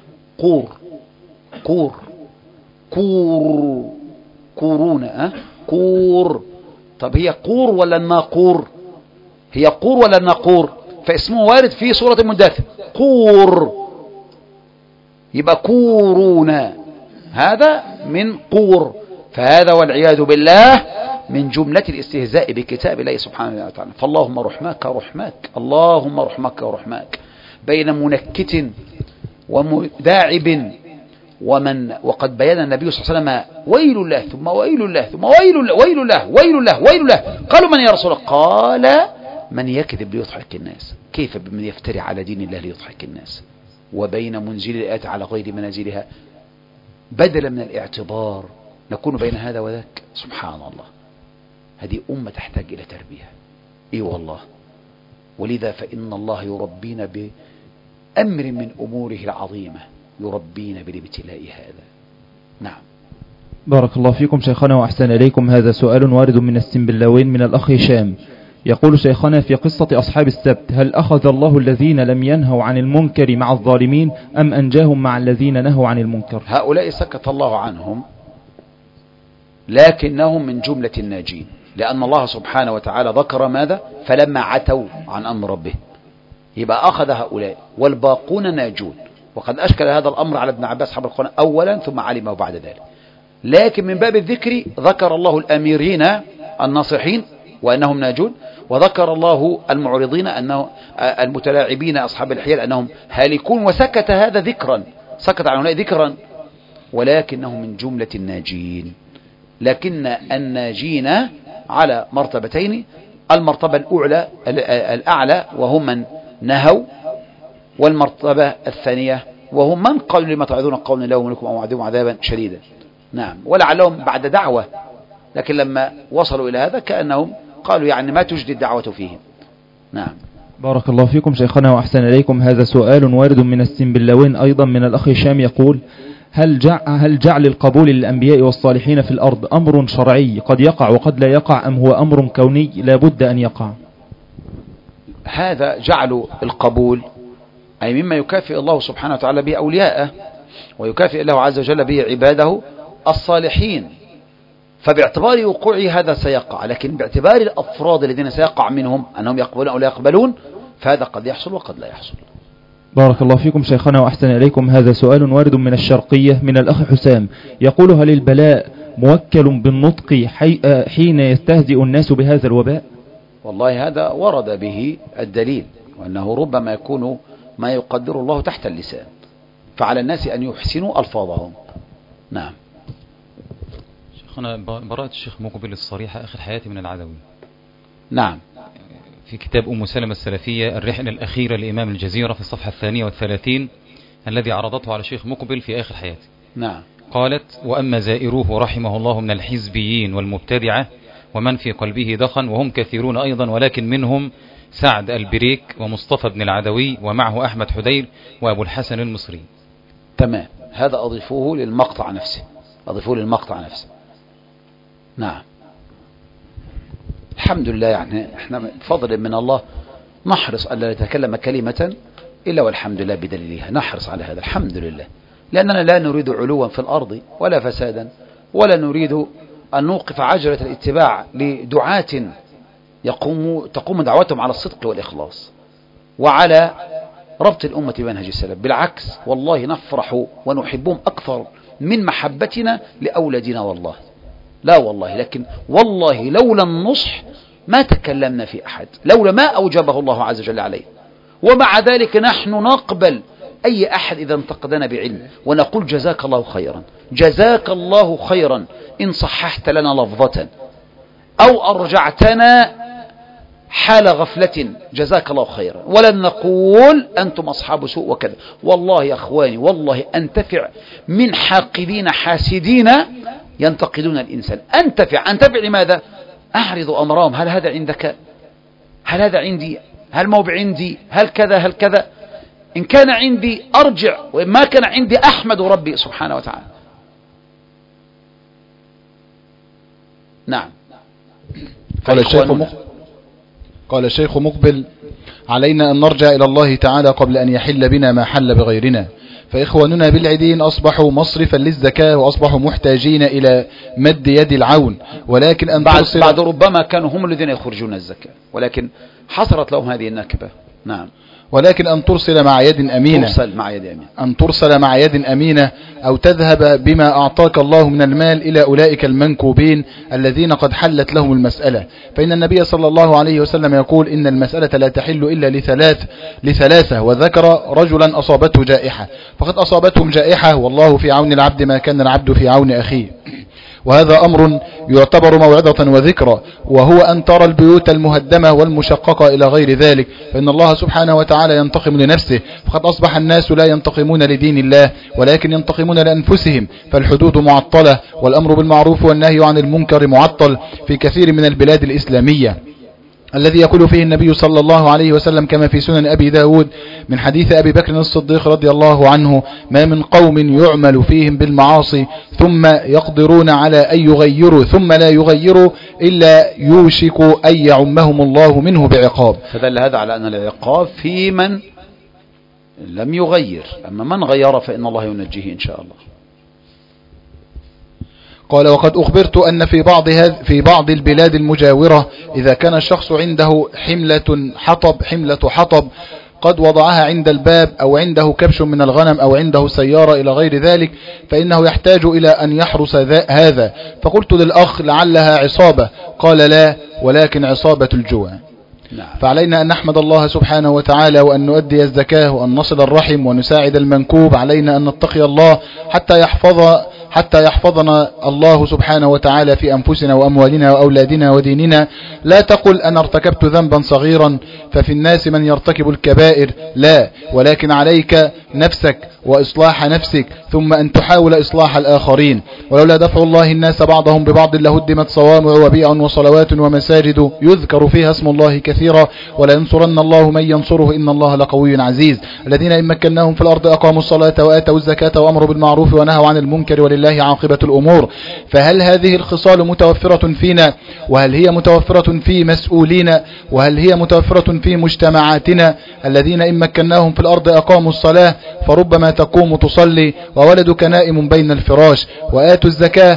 Speaker 1: كورونا كور. طب هي قور ولا الناقور؟ هي قور ولا الناقور؟ فاسمه وارد في سورة المدثر قور، يبقى كورونا هذا من قور، فهذا والعياذ بالله من جملة الاستهزاء بكتاب الله سبحانه وتعالى. فاللهم رحمك اللهم رحمك بين منكت ومداعب وقد بيان النبي صلى الله عليه وسلم ويل الله ثم ويل الله ثم ويل الله. قالوا من يا رسول الله؟ قال من يكذب ليضحك الناس. كيف بمن يفتري على دين الله ليضحك الناس؟ وبين منزل الآيات على غير منازلها، بدلا من الاعتبار نكون بين هذا وذاك. سبحان الله، هذه أمة تحتاج إلى تربية. إيه والله. ولذا فإن الله يربينا بأمر من أموره العظيمة، يربين بالابتلاء هذا. نعم.
Speaker 3: بارك الله فيكم شيخنا وأحسن إليكم. هذا سؤال وارد من السنبلاوين من الأخ هشام، يقول شيخنا: في قصة أصحاب السبت هل أخذ الله الذين لم ينهوا عن المنكر مع الظالمين أم أنجاهم مع الذين نهوا عن المنكر؟
Speaker 1: هؤلاء سكت الله عنهم لكنهم من جملة الناجين، لأن الله سبحانه وتعالى ذكر ماذا؟ فلما عتوا عن أمر ربهم، يبقى أخذ هؤلاء والباقون ناجون. وقد أشكل هذا الأمر على ابن عباس حبر القرآن أولا ثم علمه بعد ذلك، لكن من باب الذكر ذكر الله الأميرين الناصحين وأنهم ناجون، وذكر الله المعرضين أنه المتلاعبين أصحاب الحيل أنهم هالكون، وسكت هذا ذكرا، سكت عن هؤلاء ذكرا، ولكنهم من جملة الناجين. لكن الناجين على مرتبتين: المرتبة الأعلى وهم من نهوا، والمرتبة الثانية وهم من قالوا لما تعظون قولا لا يؤمنكم أو عذبهم عذابا شديدا. نعم. ولعلهم بعد دعوة، لكن لما وصلوا إلى هذا كأنهم قالوا يعني ما تجدي الدعوة فيهم. نعم.
Speaker 3: بارك الله فيكم شيخنا وأحسن إليكم. هذا سؤال وارد من السنبلاوين أيضا من الأخ هشام، يقول: هل جعل القبول للأنبياء والصالحين في الأرض أمر شرعي قد يقع وقد لا يقع، أم هو أمر كوني لا بد أن يقع؟
Speaker 1: هذا جعل القبول أي مما يكافئ الله سبحانه وتعالى به أولياءه، ويكافئ الله عز وجل به عباده الصالحين، فباعتبار وقوعه هذا سيقع، لكن باعتبار الأفراد الذين سيقع منهم أنهم يقبلون أو لا يقبلون فهذا قد يحصل وقد لا يحصل.
Speaker 3: بارك الله فيكم شيخنا وأحسن إليكم. هذا سؤال وارد من الشرقية من الأخ حسام، يقول: هل البلاء موكل بالنطق حين يستهزئ الناس بهذا الوباء؟
Speaker 1: والله هذا ورد به الدليل، وأنه ربما يكون ما يقدر الله تحت اللسان، فعلى الناس أن يحسنوا ألفاظهم. نعم.
Speaker 5: شيخنا، براءة الشيخ مقبل الصريحة آخر حياتي من العدوي.
Speaker 1: نعم.
Speaker 5: في كتاب أم سلمة السلفية الرحلة الأخيرة لإمام الجزيرة في الصفحة 32 الذي عرضته على شيخ مقبل في آخر حياتي.
Speaker 1: نعم.
Speaker 5: قالت: وأما زائروه رحمه الله من الحزبيين والمبتدعة ومن في قلبه دخن، وهم كثيرون أيضا، ولكن منهم سعد البريك ومصطفى بن العدوي ومعه أحمد حدير وأبو الحسن المصري.
Speaker 1: تمام. هذا أضيفوه للمقطع نفسه، أضيفوه للمقطع نفسه. نعم. الحمد لله، يعني احنا بفضل من الله نحرص ألا نتكلم كلمة إلا والحمد لله بدليلها، نحرص على هذا الحمد لله، لأننا لا نريد علوا في الأرض ولا فسادا، ولا نريد أن نوقف عجلة الاتباع لدعاة تقوم دعوتهم على الصدق والإخلاص وعلى ربط الأمة بمنهج السلف. بالعكس والله نفرح ونحبهم أكثر من محبتنا لأولادنا، والله لا والله، لكن والله لولا النصح ما تكلمنا في أحد، لولا ما أوجبه الله عز وجل عليه. ومع ذلك نحن نقبل أي أحد إذا انتقدنا بعلم، ونقول جزاك الله خيرا، جزاك الله خيرا إن صححت لنا لفظة أو أرجعتنا حال غفلة، جزاك الله خيرا، ولن نقول أنتم أصحاب سوء وكذا. والله يا أخواني، والله أنتفع من حاقدين حاسدين ينتقدون الإنسان. أنتفع لماذا؟ أعرض أمرهم، هل هذا عندك؟ هل هذا عندي؟ هل موضع عندي؟ هل كذا؟ هل كذا؟ إن كان عندي أرجع، وإن ما كان عندي أحمد ربي سبحانه وتعالى. نعم.
Speaker 2: قال الشيخ مقبل: علينا أن نرجع إلى الله تعالى قبل أن يحل بنا ما حل بغيرنا، فإخواننا بالعيدين أصبحوا مصرفا للزكاة وأصبحوا محتاجين إلى مد يد العون، ولكن أن
Speaker 1: بعد ربما كانوا هم الذين يخرجون الزكاة، ولكن حصلت لهم هذه النكبة. نعم.
Speaker 2: ولكن أن ترسل مع يد أمينة، أن ترسل مع يد أمينة أو تذهب بما أعطاك الله من المال إلى أولئك المنكوبين الذين قد حلت لهم المسألة، فإن النبي صلى الله عليه وسلم يقول: إن المسألة لا تحل إلا لثلاثة، وذكر رجلا أصابته جائحة، فقد أصابتهم جائحة والله في عون العبد ما كان العبد في عون أخيه. وهذا أمر يعتبر موعظة وذكرى، وهو أن ترى البيوت المهدمة والمشققة إلى غير ذلك، فإن الله سبحانه وتعالى ينتقم لنفسه، فقد أصبح الناس لا ينتقمون لدين الله ولكن ينتقمون لأنفسهم، فالحدود معطلة والأمر بالمعروف والنهي عن المنكر معطل في كثير من البلاد الإسلامية. الذي يقول فيه النبي صلى الله عليه وسلم كما في سنن أبي داود من حديث أبي بكر الصديق رضي الله عنه: ما من قوم يعمل فيهم بالمعاصي ثم يقدرون على أن يغيروا ثم لا يغيروا إلا يوشك أن يعمهم الله منه بعقاب.
Speaker 1: فدل هذا على أن العقاب في من لم يغير، أما من غير فإن الله ينجيه إن شاء الله.
Speaker 2: قال: وقد أخبرت أن في بعض البلاد المجاورة إذا كان الشخص عنده حملة حطب قد وضعها عند الباب أو عنده كبش من الغنم أو عنده سيارة إلى غير ذلك فإنه يحتاج إلى أن يحرس هذا. فقلت للأخ: لعلها عصابة. قال: لا، ولكن عصابة الجوع. فعلينا أن نحمد الله سبحانه وتعالى وأن نؤدي الزكاة وأن نصل الرحم ونساعد المنكوب. علينا أن نتقي الله حتى يحفظنا الله سبحانه وتعالى في أنفسنا وأموالنا وأولادنا وديننا. لا تقل أنا ارتكبت ذنبا صغيرا ففي الناس من يرتكب الكبائر، لا، ولكن عليك نفسك وإصلاح نفسك ثم أن تحاول إصلاح الآخرين. ولولا دفع الله الناس بعضهم ببعض لهدمت صوامع وبيع وصلوات ومساجد يذكر فيها اسم الله كثيرا ولينصرن الله من ينصره إن الله لقوي عزيز. الذين إن مكناهم في الأرض أقاموا الصلاة وآتوا الزكاة وأمروا بالمعروف ونهوا عن المنكر ولله عاقبة الأمور. فهل هذه الخصال متوفرة فينا؟ وهل هي متوفرة في مسؤولينا؟ وهل هي متوفرة في مجتمعاتنا؟ الذين إن مكناهم في الأرض أقاموا الصلاة فربما تقوم تصلي وولدك نائم بين الفراش. وآتوا الزكاة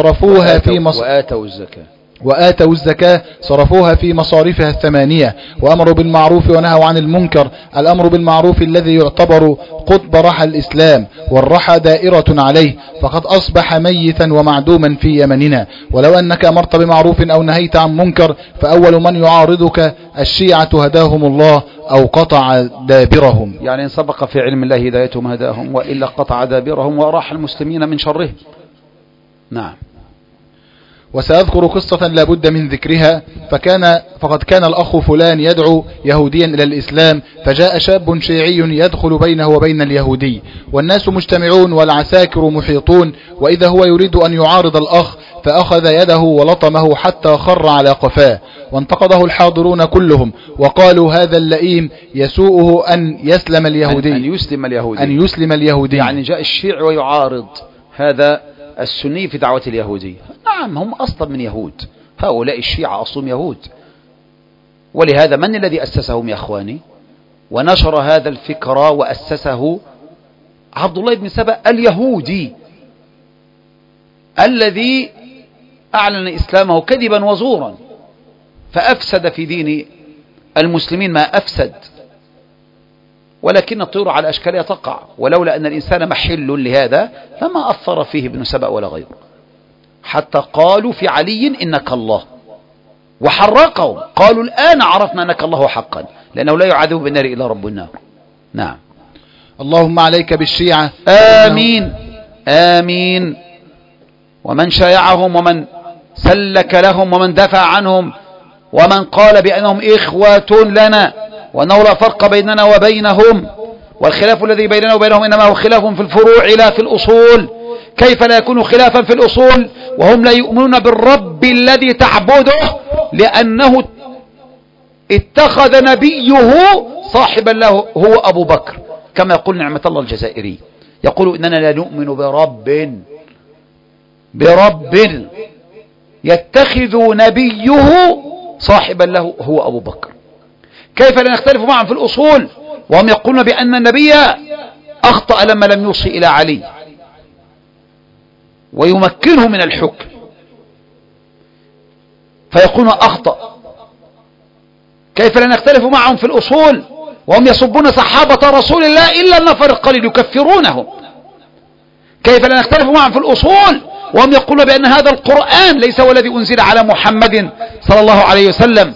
Speaker 2: صرفوها في مصارفها الثمانية. وأمروا بالمعروف ونهوا عن المنكر. الأمر بالمعروف الذي يعتبر قطب رحى الإسلام والرحى دائرة عليه فقد أصبح ميتا ومعدوما في يمننا. ولو أنك أمرت بمعروف أو نهيت عن منكر فأول من يعارضك الشيعة هداهم الله أو قطع دابرهم.
Speaker 1: يعني إن سبق في علم الله هدايتهم هداهم وإلا قطع دابرهم وراح المسلمين من شرهم. نعم.
Speaker 2: وسأذكر قصة لا بد من ذكرها. فقد كان الأخ فلان يدعو يهوديا إلى الإسلام فجاء شاب شيعي يدخل بينه وبين اليهودي والناس مجتمعون والعساكر محيطون وإذا هو يريد أن يعارض الأخ فأخذ يده ولطمه حتى خر على قفاه وانتقده الحاضرون كلهم وقالوا هذا اللئيم يسوءه أن يسلم اليهودي أن يسلم اليهودي.
Speaker 1: يعني جاء الشيعي ويعارض هذا السني في دعوة اليهودية. نعم، هم أصلا من يهود، هؤلاء الشيعة أصلهم يهود. ولهذا من الذي أسسهم يا أخواني ونشر هذا الفكر وأسسه؟ عبد الله بن سبأ اليهودي الذي أعلن إسلامه كذبا وزورا فأفسد في دين المسلمين ما أفسد. ولكن الطيور على أشكالها تقع، ولولا أن الإنسان محل لهذا لما أثر فيه ابن سبأ ولا غيره، حتى قالوا في علي إنك الله وحرقهم، قالوا الآن عرفنا أنك الله حقا لأنه لا يعذب بالنار إلا رب النار. نعم.
Speaker 2: اللهم عليك بالشيعة.
Speaker 1: آمين آمين. ومن شايعهم ومن سلك لهم ومن دفع عنهم ومن قال بأنهم إخوة لنا وأنه لا فرق بيننا وبينهم والخلاف الذي بيننا وبينهم إنما هو خلاف في الفروع لا في الأصول. كيف لا يكون خلافا في الأصول وهم لا يؤمنون بالرب الذي تعبده لأنه اتخذ نبيه صاحبا له هو أبو بكر، كما يقول نعمة الله الجزائري يقول إننا لا نؤمن برب يتخذ نبيه صاحبا له هو أبو بكر. كيف لا نختلف معهم في الأصول وهم يقولون بأن النبي أخطأ لما لم يوصي إلى علي ويمكنه من الحكم فيكون أخطأ. كيف لا نختلف معهم في الأصول وهم يسبون صحابة رسول الله إلا النفر القليل يكفرونهم. كيف لا نختلف معهم في الأصول وهم يقولون بأن هذا القرآن ليس هو الذي أنزل على محمد صلى الله عليه وسلم.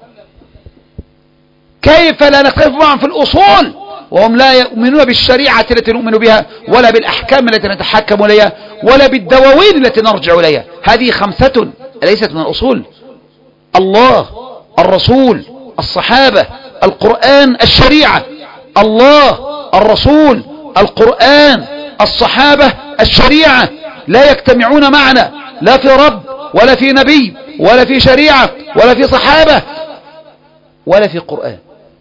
Speaker 1: كيف لا نختلف معهم في الأصول وهم لا يؤمنون بالشريعة التي نؤمن بها ولا بالأحكام التي نتحكم إليها ولا بالدواوين التي نرجع إليها. هذه 5 ليست من الأصول: الله، الرسول، الصحابة، القرآن، الشريعة. الله، الرسول، القرآن، الصحابة، الشريعة لا يجتمعون معنا لا في رب ولا في نبي ولا في شريعة ولا في صحابة. ولا في قرآن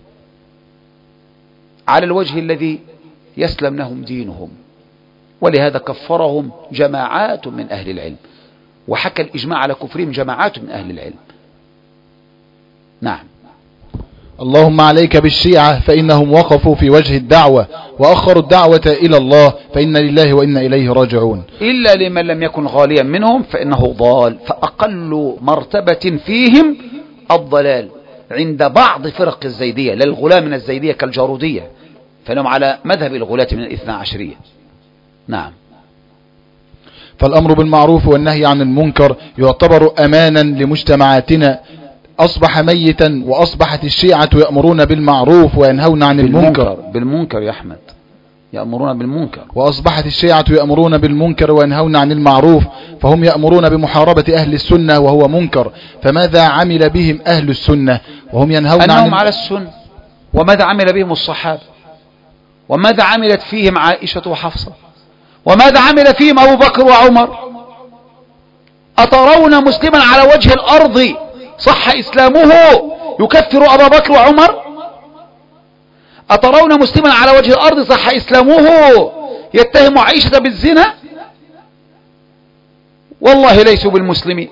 Speaker 1: على الوجه الذي يسلم لهم دينهم، ولهذا كفرهم جماعات من أهل العلم، وحكى الإجماع على كفرهم جماعات من أهل العلم. نعم.
Speaker 2: اللهم عليك بالشيعة فإنهم وقفوا في وجه الدعوة وأخروا الدعوة إلى الله، فإن لله وإنا إليه راجعون.
Speaker 1: إلا لمن لم يكن غاليا منهم فإنه ضال، فأقل مرتبة فيهم الضلال عند بعض فرق الزيدية، للغلاة من الزيدية كالجارودية، فإنهم على مذهب الغلاة من الاثنى عشرية. نعم.
Speaker 2: فالأمر بالمعروف والنهي عن المنكر يعتبر أمانا لمجتمعاتنا، أصبح ميتا، وأصبحت الشيعة يأمرون بالمعروف وينهون عن المنكر.
Speaker 1: بالمنكر يا أحمد، يأمرون بالمنكر.
Speaker 2: وأصبحت الشيعة يأمرون بالمنكر وينهون عن المعروف، فهم يأمرون بمحاربة أهل السنة وهو منكر، فماذا عمل بهم أهل السنة وهم ينهون
Speaker 1: أنهم على السنة؟ وماذا عمل بهم الصحابة؟ وماذا عملت فيهم عائشة وحفصة؟ وماذا عمل فيهم أبو بكر وعمر؟ أترون مسلما على وجه الأرض صح إسلامه يكفر أبا بكر وعمر؟ أترون مسلما على وجه الأرض صح إسلامه يتهم عائشة بالزنا؟ والله ليسوا بالمسلمين.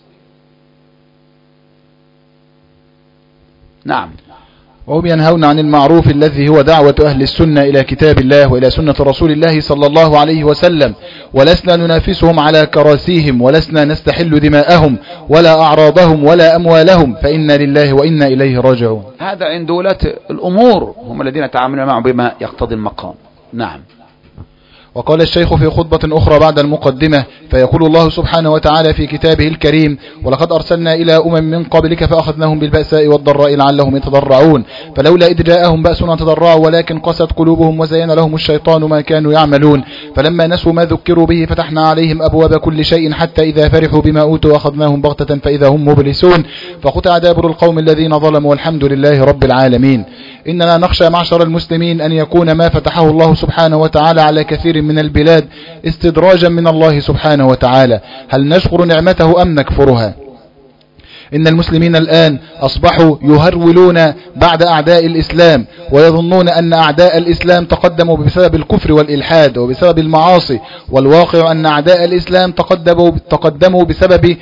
Speaker 1: نعم.
Speaker 2: وهم ينهون عن المعروف الذي هو دعوة أهل السنة إلى كتاب الله وإلى سنة رسول الله صلى الله عليه وسلم، ولسنا ننافسهم على كراسيهم، ولسنا نستحل دماءهم ولا أعراضهم ولا أموالهم، فإنا لله وإنا إليه راجعون.
Speaker 1: هذا عند ولاة الأمور، هم الذين يتعاملون معهم بما يقتضي المقام. نعم.
Speaker 2: وقال الشيخ في خطبة أخرى بعد المقدمة: فيقول الله سبحانه وتعالى في كتابه الكريم: ولقد أرسلنا إلى من قبلك فأخذناهم بالبأساء والضراء لعلهم يتضرعون، فلولا إذ جاءهم بأسنا تضرعوا ولكن قست قلوبهم وزين لهم الشيطان ما كانوا يعملون، فلما نسوا ما ذكروا به فتحنا عليهم أبواب كل شيء حتى إذا فرحوا بما أوتوا أخذناهم بغتة فإذا هم مبلسون، فقطع دابر القوم الذين ظلموا والحمد لله رب العالمين. إننا نخشى معشر المسلمين أن يكون ما فتحه الله سبحانه وتعالى على كثير من البلاد استدراجا من الله سبحانه وتعالى، هل نشكر نعمته أم نكفرها؟ إن المسلمين الآن أصبحوا يهرولون بعد أعداء الإسلام، ويظنون أن أعداء الإسلام تقدموا بسبب الكفر والإلحاد وبسبب المعاصي، والواقع أن أعداء الإسلام تقدموا بسبب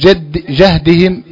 Speaker 2: جهدهم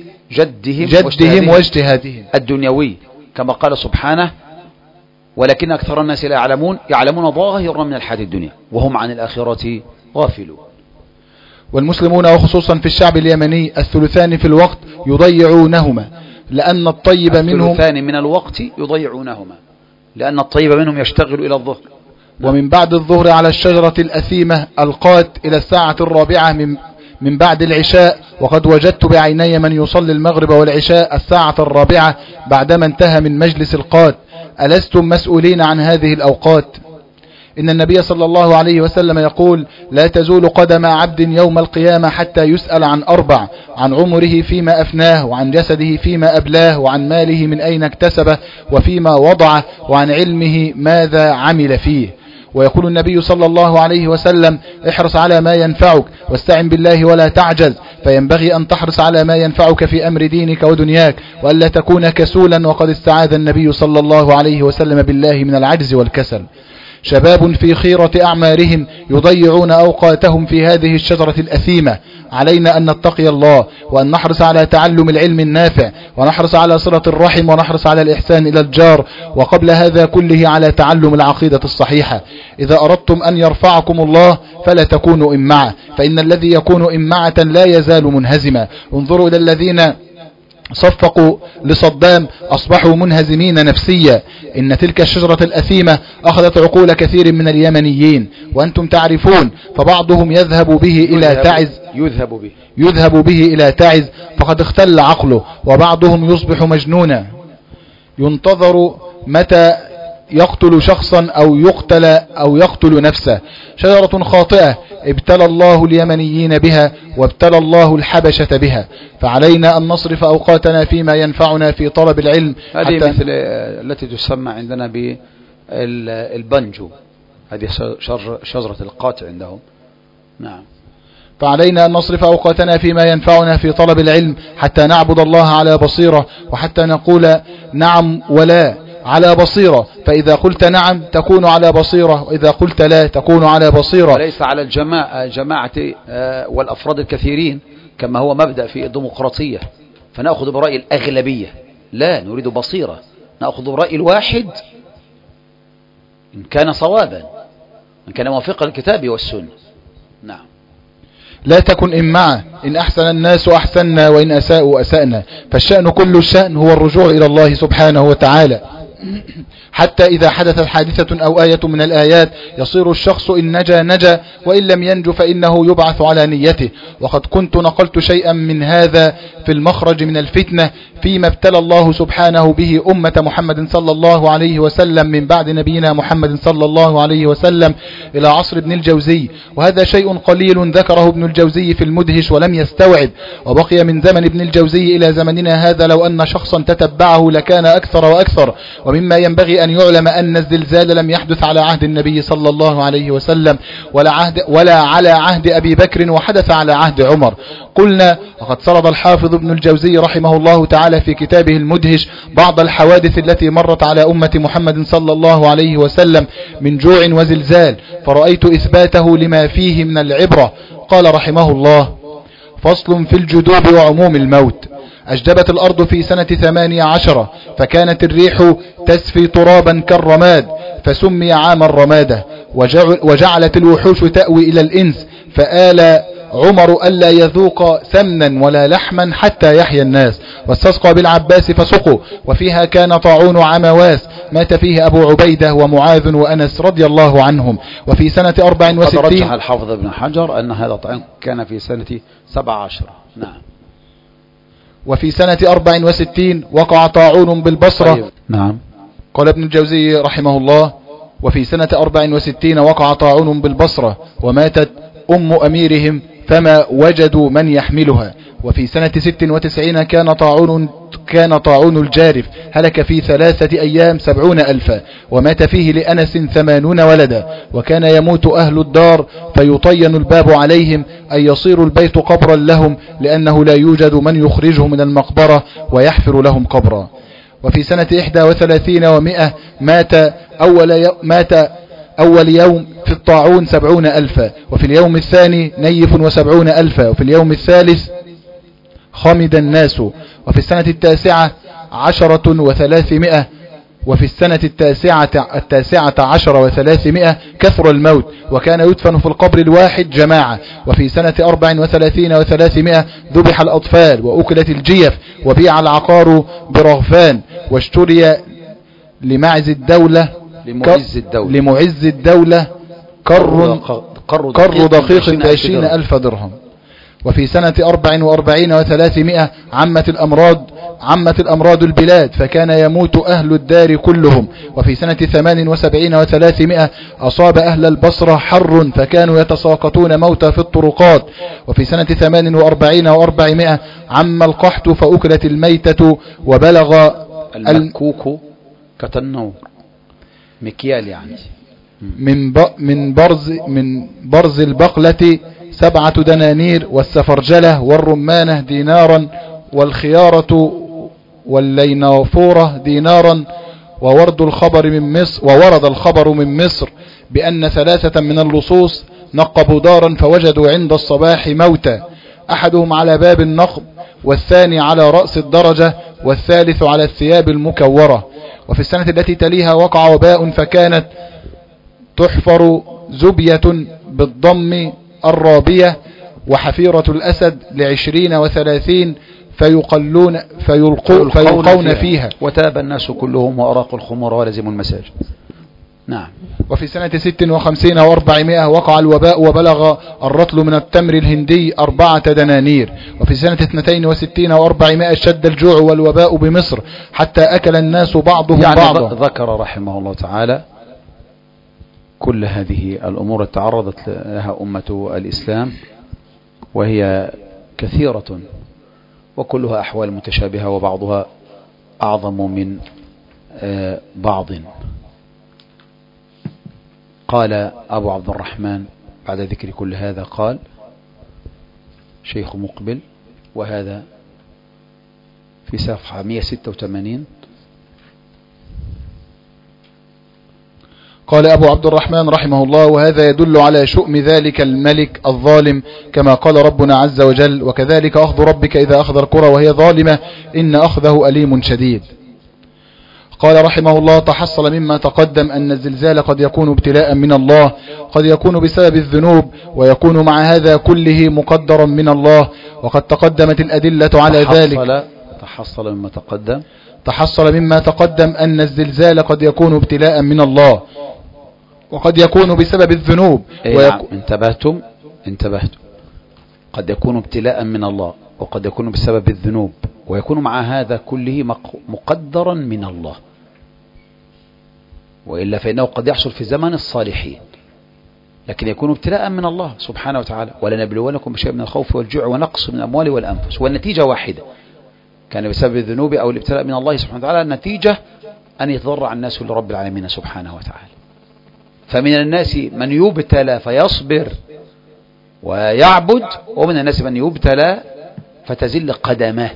Speaker 2: واجتهادهم
Speaker 1: الدنيوي، كما قال سبحانه: ولكن أكثر الناس لا يعلمون ظاهرا من الحياة الدنيا وهم عن الآخرة غافلون.
Speaker 2: والمسلمون وخصوصا في الشعب اليمني الثلثان في الوقت يضيعونهما، لأن الطيب منهم
Speaker 1: الثلثان من الوقت يضيعونهما، لأن الطيب منهم يشتغل إلى الظهر،
Speaker 2: ومن بعد الظهر على الشجرة الأثيمة القات إلى الساعة 4 من بعد العشاء، وقد وجدت بعيني من يصلي المغرب والعشاء الساعة 4 بعدما انتهى من مجلس القات. ألستم مسؤولين عن هذه الأوقات؟ إن النبي صلى الله عليه وسلم يقول: لا تزول قدم عبد يوم القيامة حتى يسأل عن 4: عن عمره فيما أفناه، وعن جسده فيما أبلاه، وعن ماله من أين اكتسبه وفيما وضعه، وعن علمه ماذا عمل فيه. ويقول النبي صلى الله عليه وسلم: احرص على ما ينفعك واستعن بالله ولا تعجز، فينبغي أن تحرص على ما ينفعك في أمر دينك ودنياك، وألا تكون كسولا، وقد استعاذ النبي صلى الله عليه وسلم بالله من العجز والكسل. شباب في خيرة أعمارهم يضيعون أوقاتهم في هذه الشجرة الأثيمة. علينا أن نتقي الله، وأن نحرص على تعلم العلم النافع، ونحرص على صلة الرحم، ونحرص على الإحسان إلى الجار، وقبل هذا كله على تعلم العقيدة الصحيحة. إذا أردتم أن يرفعكم الله فلا تكونوا إمعة، فإن الذي يكون إمعة لا يزال منهزما. انظروا إلى الذين صفقوا لصدام أصبحوا منهزمين نفسيا. إن تلك الشجرة الأثيمة أخذت عقول كثير من اليمنيين، وأنتم تعرفون، فبعضهم يذهب به إلى تعز فقد اختل عقله، وبعضهم يصبح مجنونا ينتظر متى يقتل شخصا أو يقتل نفسه. شجرة خاطئة ابتلى الله اليمنيين بها، وابتلى الله الحبشة بها، فعلينا أن نصرف أوقاتنا فيما ينفعنا في طلب العلم.
Speaker 1: هذه مثل التي تسمى عندنا بالبنجو، هذه شجرة القاطع عندهم. نعم.
Speaker 2: فعلينا أن نصرف أوقاتنا فيما ينفعنا في طلب العلم حتى نعبد الله على بصيرة، وحتى نقول نعم ولا على بصيرة. فإذا قلت نعم تكون على بصيرة، وإذا قلت لا تكون على بصيرة.
Speaker 1: وليس على الجماعة والأفراد الكثيرين كما هو مبدأ في الديمقراطية، فنأخذ برأي الأغلبية. لا، نريد بصيرة، نأخذ برأي الواحد إن كان صوابا، إن كان موافقا للكتاب والسنة. نعم.
Speaker 2: لا تكن إمعة، إن أحسن الناس أحسننا وإن أساءوا أسأنا، فالشأن كل الشأن هو الرجوع إلى الله سبحانه وتعالى. حتى إذا حدثت حادثة أو آية من الآيات يصير الشخص إن نجا نجا، وإن لم ينج فإنه يبعث على نيته. وقد كنت نقلت شيئا من هذا في المخرج من الفتنة فيما ابتلى الله سبحانه به أمة محمد صلى الله عليه وسلم من بعد نبينا محمد صلى الله عليه وسلم إلى عصر ابن الجوزي، وهذا شيء قليل ذكره ابن الجوزي في المدهش ولم يستوعب، وبقي من زمن ابن الجوزي إلى زمننا هذا لو أن شخصا تتبعه لكان أكثر وأكثر. ومما ينبغي أن يعلم أن الزلزال لم يحدث على عهد النبي صلى الله عليه وسلم ولا على عهد أبي بكر، وحدث على عهد عمر. قلنا وقد سرد الحافظ ابن الجوزي رحمه الله تعالى في كتابه المدهش بعض الحوادث التي مرت على أمة محمد صلى الله عليه وسلم من جوع وزلزال، فرأيت إثباته لما فيه من العبرة. قال رحمه الله: فصل في الجدوب وعموم الموت. أجدبت الأرض في سنة 18، فكانت الريح تسفي ترابا كالرماد، فسمي عام الرمادة. وجعلت الوحوش تأوي إلى الإنس، فآل عمر ألا يذوق سمنا ولا لحما حتى يحيى الناس، واستسقى بالعباس فسقوا. وفيها كان طاعون عمواس مات فيه أبو عبيدة ومعاذ وأنس رضي الله عنهم. وفي سنة 64
Speaker 1: رجح الحافظ ابن حجر أن هذا طاعون كان في سنة 17. نعم.
Speaker 2: وفي سنة 64 وقع طاعون بالبصرة.
Speaker 1: طيب. نعم.
Speaker 2: قال ابن الجوزي رحمه الله: وفي سنة 64 وقع طاعون بالبصرة وماتت أم أميرهم فما وجدوا من يحملها. وفي سنة 96 كان طاعون الجارف، هلك في 3 أيام 70,000، ومات فيه لأنس 80 ولدا. وكان يموت أهل الدار فيطين الباب عليهم، أي يصير البيت قبرا لهم، لأنه لا يوجد من يخرجه من المقبرة ويحفر لهم قبرا. وفي سنة 31 و100 مات أول يوم في الطاعون 70,000، وفي اليوم الثاني نيف 70,000، وفي اليوم الثالث خمد الناس. وفي السنة 19 و300، وفي السنة 19 و300 كثر الموت، وكان يدفن في القبر الواحد جماعة. وفي سنة 34 و300 ذبح الأطفال وأكلت الجيف، وبيع العقار برغفان، واشتري لمعز الدولة قر دقيق 20,000 درهم. وفي سنة 44 و300 عمت الأمراض البلاد، فكان يموت أهل الدار كلهم. وفي سنة 78 و300 أصاب أهل البصرة حر، فكانوا يتساقطون موتى في الطرقات. وفي سنة 48 و400 عم القحط فأكلت الميتة، وبلغ
Speaker 1: المكوك كتنو مكيال يعني
Speaker 2: من برز البقلة 7 دنانير، والسفرجلة والرمانة دينارا، والخيارة واللينافورة دينارا. وورد الخبر من مصر بأن 3 من اللصوص نقبوا دارا فوجدوا عند الصباح موتى، أحدهم على باب النقب، والثاني على رأس الدرجة، والثالث على الثياب المكورة. وفي السنة التي تليها وقع وباء، فكانت تحفر زبية بالضم الرابية وحفيرة الأسد 20 و30 فيلقون فيها،
Speaker 1: وتاب الناس كلهم وأراقوا الخمور ولزموا المساجد. نعم.
Speaker 2: وفي سنة 56 و400 وقع الوباء، وبلغ الرطل من التمر الهندي 4 دنانير. وفي سنة 62 و400 اشتد الجوع والوباء بمصر، حتى أكل الناس بعضهم بعضا.
Speaker 1: ذكر رحمه الله تعالى كل هذه الأمور تعرضت لها أمة الإسلام، وهي كثيرة وكلها أحوال متشابهة، وبعضها أعظم من بعض. قال أبو عبد الرحمن بعد ذكر كل هذا قال: شيخ مقبل، وهذا في صفحة 186.
Speaker 2: قال أبو عبد الرحمن رحمه الله: وهذا يدل على شؤم ذلك الملك الظالم، كما قال ربنا عز وجل: وكذلك أخذ ربك إذا أخذ القرى وهي ظالمة إن أخذه أليم شديد. قال رحمه الله: تحصل مما تقدم أن الزلزال قد يكون ابتلاء من الله، قد يكون بسبب الذنوب، ويكون مع هذا كله مقدرا من الله، وقد تقدمت الأدلة على ذلك. تحصل مما تقدم أن الزلزال قد يكون ابتلاء من الله، وقد يكون بسبب الذنوب.
Speaker 1: انتبهتم. قد يكون ابتلاء من الله، وقد يكون بسبب الذنوب، ويكون مع هذا كله مقدرا من الله، وإلا فإنه قد يحصل في زمن الصالحين، لكن يكون ابتلاء من الله سبحانه وتعالى. ولنبلونكم بشيء من الخوف والجوع ونقص من الأموال والأنفس، والنتيجة واحدة، كان بسبب الذنوب أو الابتلاء من الله سبحانه وتعالى، النتيجة أن يتضرع الناس لرب العالمين سبحانه وتعالى. فمن الناس من يبتلى فيصبر ويعبد، ومن الناس من يبتلى فتزل قدمه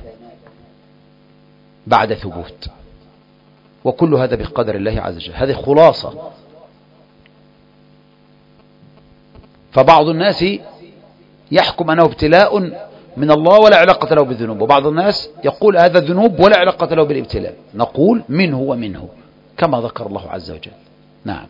Speaker 1: بعد ثبوت، وكل هذا بقدر الله عز وجل. هذه خلاصة. فبعض الناس يحكم أنه ابتلاء من الله ولا علاقة له بالذنوب، وبعض الناس يقول هذا ذنوب ولا علاقة له بالابتلاء. نقول منه ومنه كما ذكر الله عز وجل. نعم.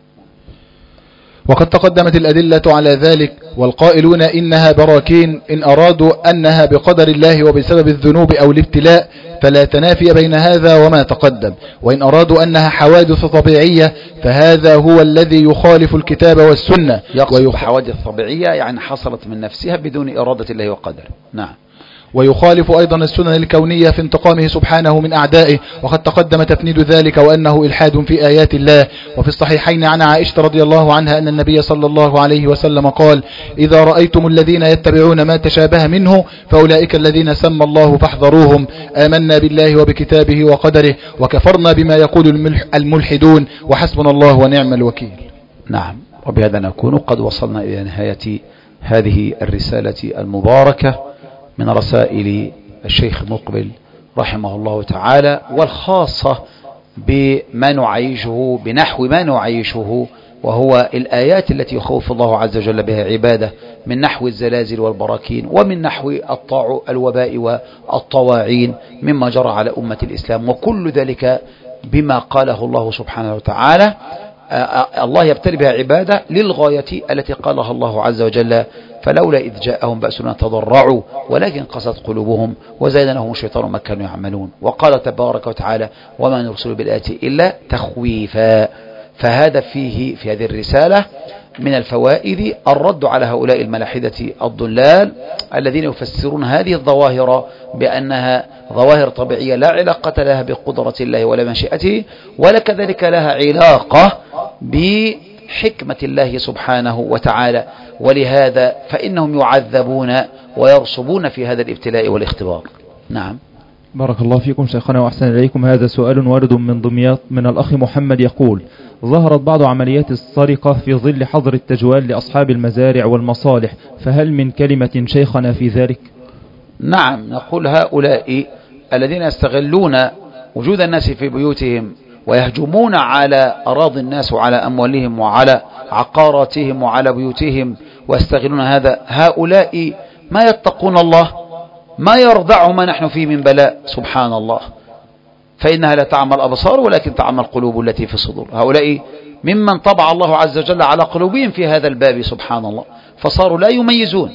Speaker 2: وقد تقدمت الأدلة على ذلك، والقائلون إنها براكين إن أرادوا أنها بقدر الله وبسبب الذنوب أو الابتلاء فلا تنافي بين هذا وما تقدم، وإن أرادوا أنها حوادث طبيعية فهذا هو الذي يخالف الكتاب والسنة.
Speaker 1: يقصد حوادث طبيعية يعني حصلت من نفسها بدون إرادة الله وقدره. نعم.
Speaker 2: ويخالف أيضا السنن الكونية في انتقامه سبحانه من أعدائه، وقد تقدم تفنيد ذلك وأنه إلحاد في آيات الله. وفي الصحيحين عن عائشة رضي الله عنها أن النبي صلى الله عليه وسلم قال: إذا رأيتم الذين يتبعون ما تشابه منه فأولئك الذين سمى الله فاحذروهم، آمنا بالله وبكتابه وقدره وكفرنا بما يقول الملحدون وحسبنا الله ونعم الوكيل.
Speaker 1: نعم. وبهذا نكون قد وصلنا إلى نهاية هذه الرسالة المباركة من رسائل الشيخ مقبل رحمه الله تعالى، والخاصة بما نعيشه بنحو ما نعيشه، وهو الآيات التي يخوف الله عز وجل بها عباده، من نحو الزلازل والبراكين، ومن نحو الوباء والطواعين مما جرى على أمة الإسلام، وكل ذلك بما قاله الله سبحانه وتعالى. الله يبتلي بها عباده للغاية التي قالها الله عز وجل: فلولا إذ جاءهم بأسنا تضرعوا ولكن قست قلوبهم وزين لهم الشيطان ما كانوا يعملون. وقال تبارك وتعالى: وما نرسل بالآيات إلا تخويفا. فهذا في هذه الرسالة من الفوائد الرد على هؤلاء الملاحدة الضلال الذين يفسرون هذه الظواهر بأنها ظواهر طبيعية لا علاقة لها بقدرة الله ولا مشيئته، ولا كذلك لها علاقة بحكمة الله سبحانه وتعالى، ولهذا فإنهم يعذبون ويرصبون في هذا الابتلاء والاختبار. نعم.
Speaker 3: بارك الله فيكم شيخنا وأحسن إليكم. هذا سؤال وارد من دمياط من الأخ محمد يقول: ظهرت بعض عمليات السرقة في ظل حظر التجوال لأصحاب المزارع والمصالح، فهل من كلمة شيخنا في ذلك؟
Speaker 1: نعم. نقول هؤلاء الذين يستغلون وجود الناس في بيوتهم ويهجمون على أراضي الناس وعلى أموالهم وعلى عقاراتهم وعلى بيوتهم ويستغلون هذا، هؤلاء ما يتقون الله، ما يرضعه ما نحن فيه من بلاء سبحان الله، فإنها لا تعمى الأبصار ولكن تعمى القلوب التي في الصدور. هؤلاء ممن طبع الله عز وجل على قلوبهم في هذا الباب سبحان الله، فصاروا لا يميزون،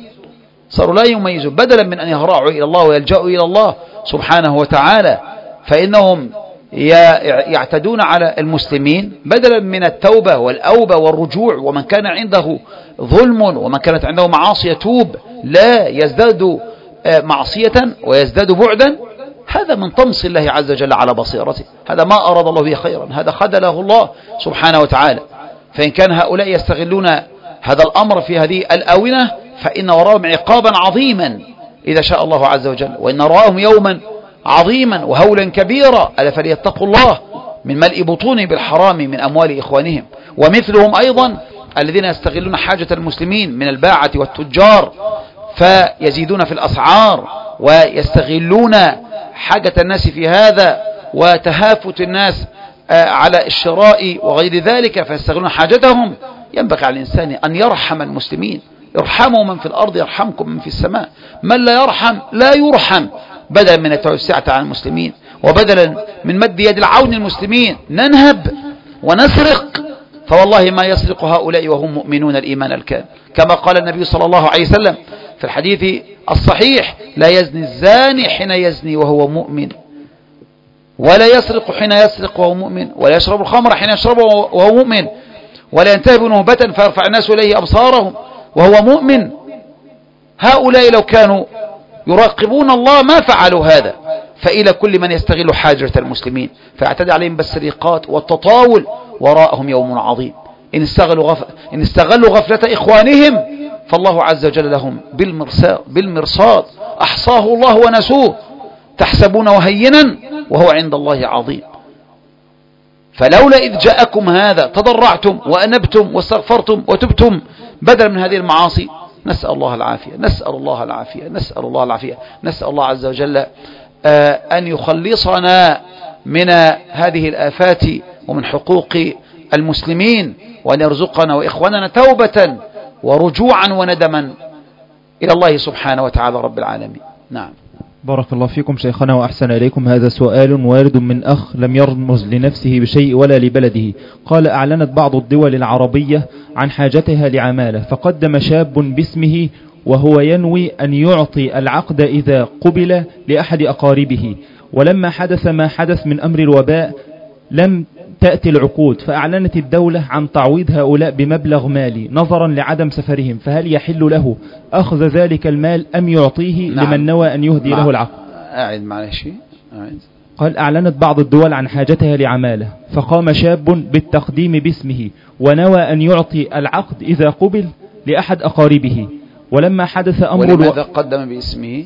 Speaker 1: بدلا من أن يهرعوا إلى الله ويلجأوا إلى الله سبحانه وتعالى، فإنهم يعتدون على المسلمين بدلا من التوبة والأوبة والرجوع. ومن كان عنده ظلم ومن كانت عنده معاصي يتوب، لا يزداد معصية ويزداد بعدا. هذا من طمس الله عز وجل على بصيرته، هذا ما أراد الله به خيرا، هذا خذله الله سبحانه وتعالى. فإن كان هؤلاء يستغلون هذا الأمر في هذه الآونة فإن وراهم عقابا عظيما إذا شاء الله عز وجل، وإن وراهم يوما عظيما وهولا كبيرا، ألا فليتقوا الله من ملء بطون بالحرام من أموال إخوانهم. ومثلهم أيضا الذين يستغلون حاجة المسلمين من الباعة والتجار فيزيدون في الأسعار ويستغلون حاجة الناس في هذا وتهافت الناس على الشراء وغير ذلك فيستغلون حاجتهم. ينبغي على الإنسان أن يرحم المسلمين. ارحموا من في الأرض يرحمكم من في السماء. من لا يرحم لا يرحم. بدلا من التوسعة عن المسلمين وبدلا من مد يد العون المسلمين ننهب ونسرق، فوالله ما يسرق هؤلاء وهم مؤمنون الإيمان الكامل، كما قال النبي صلى الله عليه وسلم في الحديث الصحيح: لا يزني الزاني حين يزني وهو مؤمن، ولا يسرق حين يسرق وهو مؤمن، ولا يشرب الخمر حين يشربه وهو مؤمن، ولا ينتهب نهبة فيرفع الناس إليه أبصارهم وهو مؤمن. هؤلاء لو كانوا يراقبون الله ما فعلوا هذا. فإلى كل من يستغل حاجة المسلمين فيعتدي عليهم بالسرقات والتطاول وراءهم يوم عظيم. إن استغلوا غفلة إخوانهم فالله عز وجل لهم بالمرصاد أحصاه الله ونسوه. تحسبونه هينا وهو عند الله عظيم. فلولا إذ جاءكم هذا تضرعتم وأنبتم واستغفرتم وتبتم بدلا من هذه المعاصي. نسأل الله العافية، نسأل الله العافية، نسأل الله العافية. نسأل الله عز وجل أن يخلصنا من هذه الآفات ومن حقوق المسلمين، وأن يرزقنا وإخواننا توبة ورجوعا وندما إلى الله سبحانه وتعالى رب العالمين. نعم.
Speaker 3: بارك الله فيكم شيخنا وأحسن إليكم. هذا سؤال وارد من أخ لم يرمز لنفسه بشيء ولا لبلده. قال: أعلنت بعض الدول العربية عن حاجتها لعمالة، فقدم شاب باسمه وهو ينوي أن يعطي العقد إذا قبل لأحد أقاربه، ولما حدث ما حدث من أمر الوباء لم تأتي العقود، فأعلنت الدولة عن تعويض هؤلاء بمبلغ مالي نظرا لعدم سفرهم، فهل يحل له أخذ ذلك المال أم يعطيه لمن نوى أن يهدي له العقد؟
Speaker 1: أعد معلش.
Speaker 3: قال: أعلنت بعض الدول عن حاجتها لعمالة، فقام شاب بالتقديم باسمه ونوى أن يعطي العقد إذا قبل لأحد أقاربه، ولما حدث أمر
Speaker 1: ولماذا قدم باسمه؟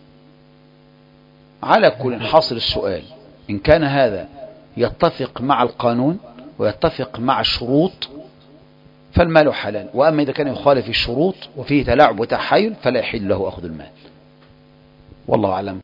Speaker 1: على كل حاصل السؤال إن كان هذا يتفق مع القانون ويتفق مع الشروط فالمال حلال، وأما إذا كان يخالف الشروط وفيه تلاعب وتحايل فلا يحل له أخذ المال. والله أعلم.